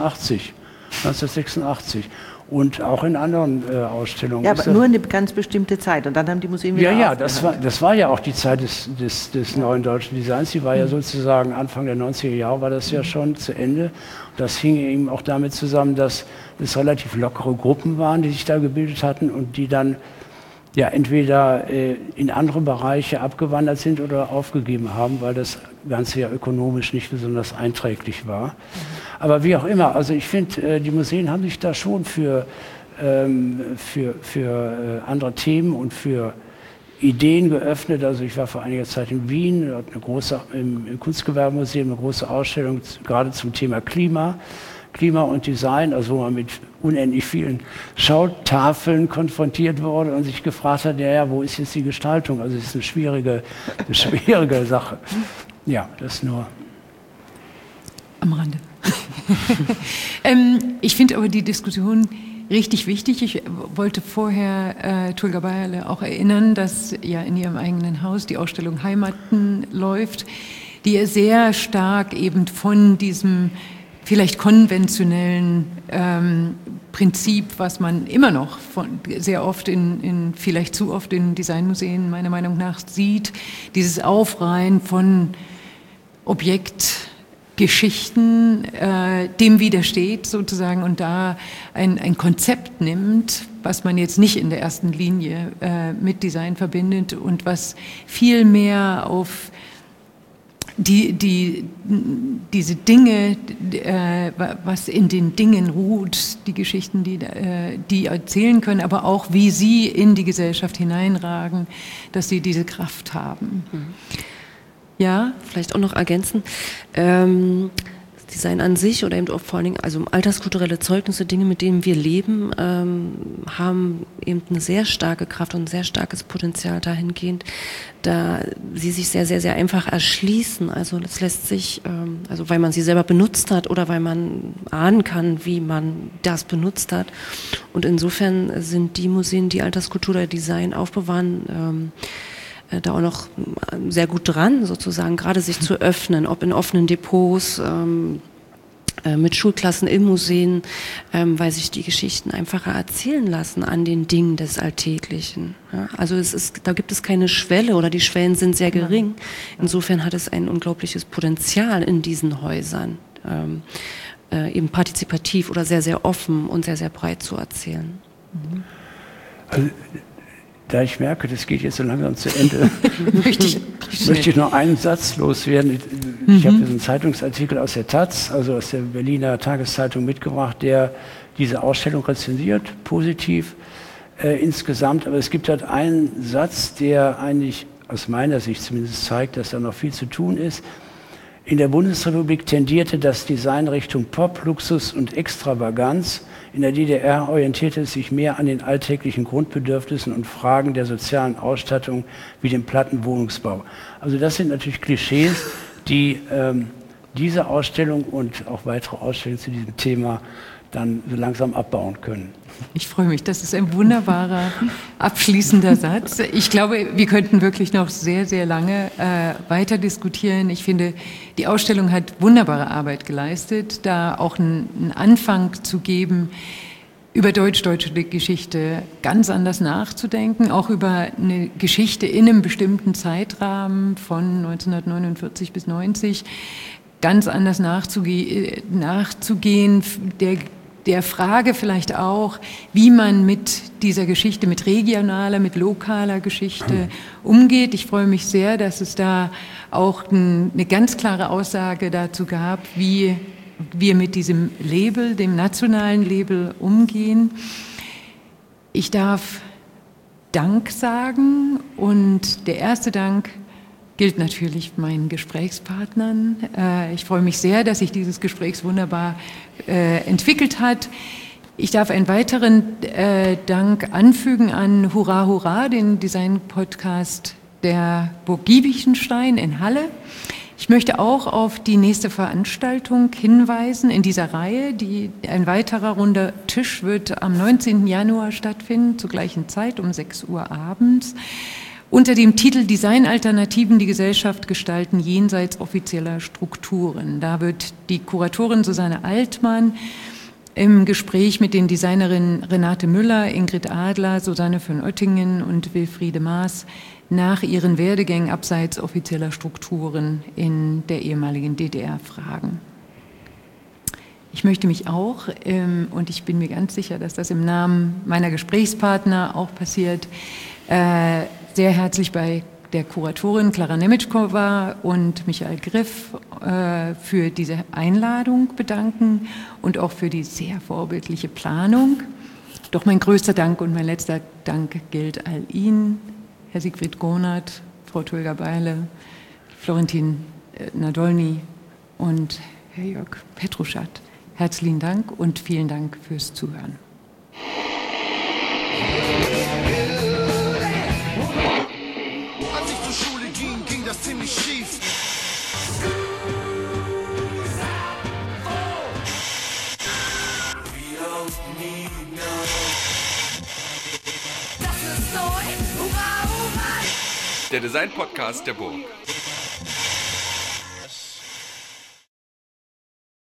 1986. Und auch in anderen Ausstellungen. Ja, aber nur eine ganz bestimmte Zeit. Und dann haben die Museen wieder das war ja auch die Zeit des neuen deutschen Designs. Die war ja sozusagen Anfang der 90er Jahre war das ja schon zu Ende. Das hing eben auch damit zusammen, dass es relativ lockere Gruppen waren, die sich da gebildet hatten und die dann ja entweder in andere Bereiche abgewandert sind oder aufgegeben haben, weil das Ganze ja ökonomisch nicht besonders einträglich war. Aber wie auch immer, also ich finde, die Museen haben sich da schon für andere Themen und für Ideen geöffnet. Also ich war vor einiger Zeit in Wien, im Kunstgewerbemuseum eine große Ausstellung gerade zum Thema Klima und Design, also wo man mit unendlich vielen Schautafeln konfrontiert wurde und sich gefragt hat, ja, wo ist jetzt die Gestaltung? Also es ist eine schwierige Sache. Ja, das nur. Am Rande. Ich finde aber die Diskussion richtig wichtig. Ich wollte vorher Tulga Bayerle auch erinnern, dass ja in ihrem eigenen Haus die Ausstellung Heimaten läuft, die ja sehr stark eben von diesem vielleicht konventionellen Prinzip, was man immer noch sehr oft vielleicht zu oft in Designmuseen meiner Meinung nach sieht, dieses Aufreihen von Objektgeschichten, dem widersteht sozusagen und da ein Konzept nimmt, was man jetzt nicht in der ersten Linie mit Design verbindet und was viel mehr auf diese Dinge, was in den Dingen ruht, die Geschichten, die erzählen können, aber auch wie sie in die Gesellschaft hineinragen, dass sie diese Kraft haben. Ja, vielleicht auch noch ergänzen. Design an sich oder eben auch vor allen Dingen, also alterskulturelle Zeugnisse, Dinge, mit denen wir leben, haben eben eine sehr starke Kraft und ein sehr starkes Potenzial dahingehend, da sie sich sehr, sehr, sehr einfach erschließen. Also das lässt sich, also weil man sie selber benutzt hat oder weil man ahnen kann, wie man das benutzt hat. Und insofern sind die Museen, die Alterskultur oder Design aufbewahren, da auch noch sehr gut dran, sozusagen, gerade sich zu öffnen, ob in offenen Depots, mit Schulklassen in Museen, weil sich die Geschichten einfacher erzählen lassen an den Dingen des Alltäglichen. Ja, also da gibt es keine Schwelle oder die Schwellen sind sehr gering. Insofern hat es ein unglaubliches Potenzial in diesen Häusern, eben partizipativ oder sehr, sehr offen und sehr, sehr breit zu erzählen. Also, da ich merke, das geht jetzt so langsam zu Ende, möchte ich noch einen Satz loswerden. Ich habe einen Zeitungsartikel aus der Taz, also aus der Berliner Tageszeitung mitgebracht, der diese Ausstellung rezensiert, positiv insgesamt. Aber es gibt halt einen Satz, der eigentlich aus meiner Sicht zumindest zeigt, dass da noch viel zu tun ist. In der Bundesrepublik tendierte das Design Richtung Pop, Luxus und Extravaganz. In der DDR orientierte es sich mehr an den alltäglichen Grundbedürfnissen und Fragen der sozialen Ausstattung wie dem platten Wohnungsbau. Also das sind natürlich Klischees, die diese Ausstellung und auch weitere Ausstellungen zu diesem Thema dann so langsam abbauen können. Ich freue mich, das ist ein wunderbarer abschließender Satz. Ich glaube, wir könnten wirklich noch sehr, sehr lange weiter diskutieren. Ich finde, die Ausstellung hat wunderbare Arbeit geleistet, da auch einen Anfang zu geben, über deutsche Geschichte ganz anders nachzudenken, auch über eine Geschichte in einem bestimmten Zeitrahmen von 1949 bis 90 ganz anders nachzugehen, der Frage vielleicht auch, wie man mit dieser Geschichte, mit regionaler, mit lokaler Geschichte umgeht. Ich freue mich sehr, dass es da auch eine ganz klare Aussage dazu gab, wie wir mit diesem Label, dem nationalen Label, umgehen. Ich darf Dank sagen und der erste Dank gilt natürlich meinen Gesprächspartnern. Ich freue mich sehr, dass sich dieses Gespräch wunderbar entwickelt hat. Ich darf einen weiteren Dank anfügen an Hurra Hurra, den Design-Podcast der Burg Giebichenstein in Halle. Ich möchte auch auf die nächste Veranstaltung hinweisen in dieser Reihe. Ein weiterer runder Tisch wird am 19. Januar stattfinden, zur gleichen Zeit um 6 Uhr abends. Unter dem Titel Designalternativen die Gesellschaft gestalten jenseits offizieller Strukturen. Da wird die Kuratorin Susanne Altmann im Gespräch mit den Designerinnen Renate Müller, Ingrid Adler, Susanne von Oettingen und Wilfriede Maas nach ihren Werdegängen abseits offizieller Strukturen in der ehemaligen DDR fragen. Ich möchte mich auch, und ich bin mir ganz sicher, dass das im Namen meiner Gesprächspartner auch passiert, sehr herzlich bei der Kuratorin Klara Nemetschkova und Michael Griff für diese Einladung bedanken und auch für die sehr vorbildliche Planung. Doch mein größter Dank und mein letzter Dank gilt all Ihnen, Herr Siegfried Gronert, Frau Tulga Beile, Florentin Nadolny und Herr Jörg Petruschat. Herzlichen Dank und vielen Dank fürs Zuhören. Als ich zur Schule ging das ziemlich schief. Das ist neu, hurra, hurra! Der Design-Podcast der Burg.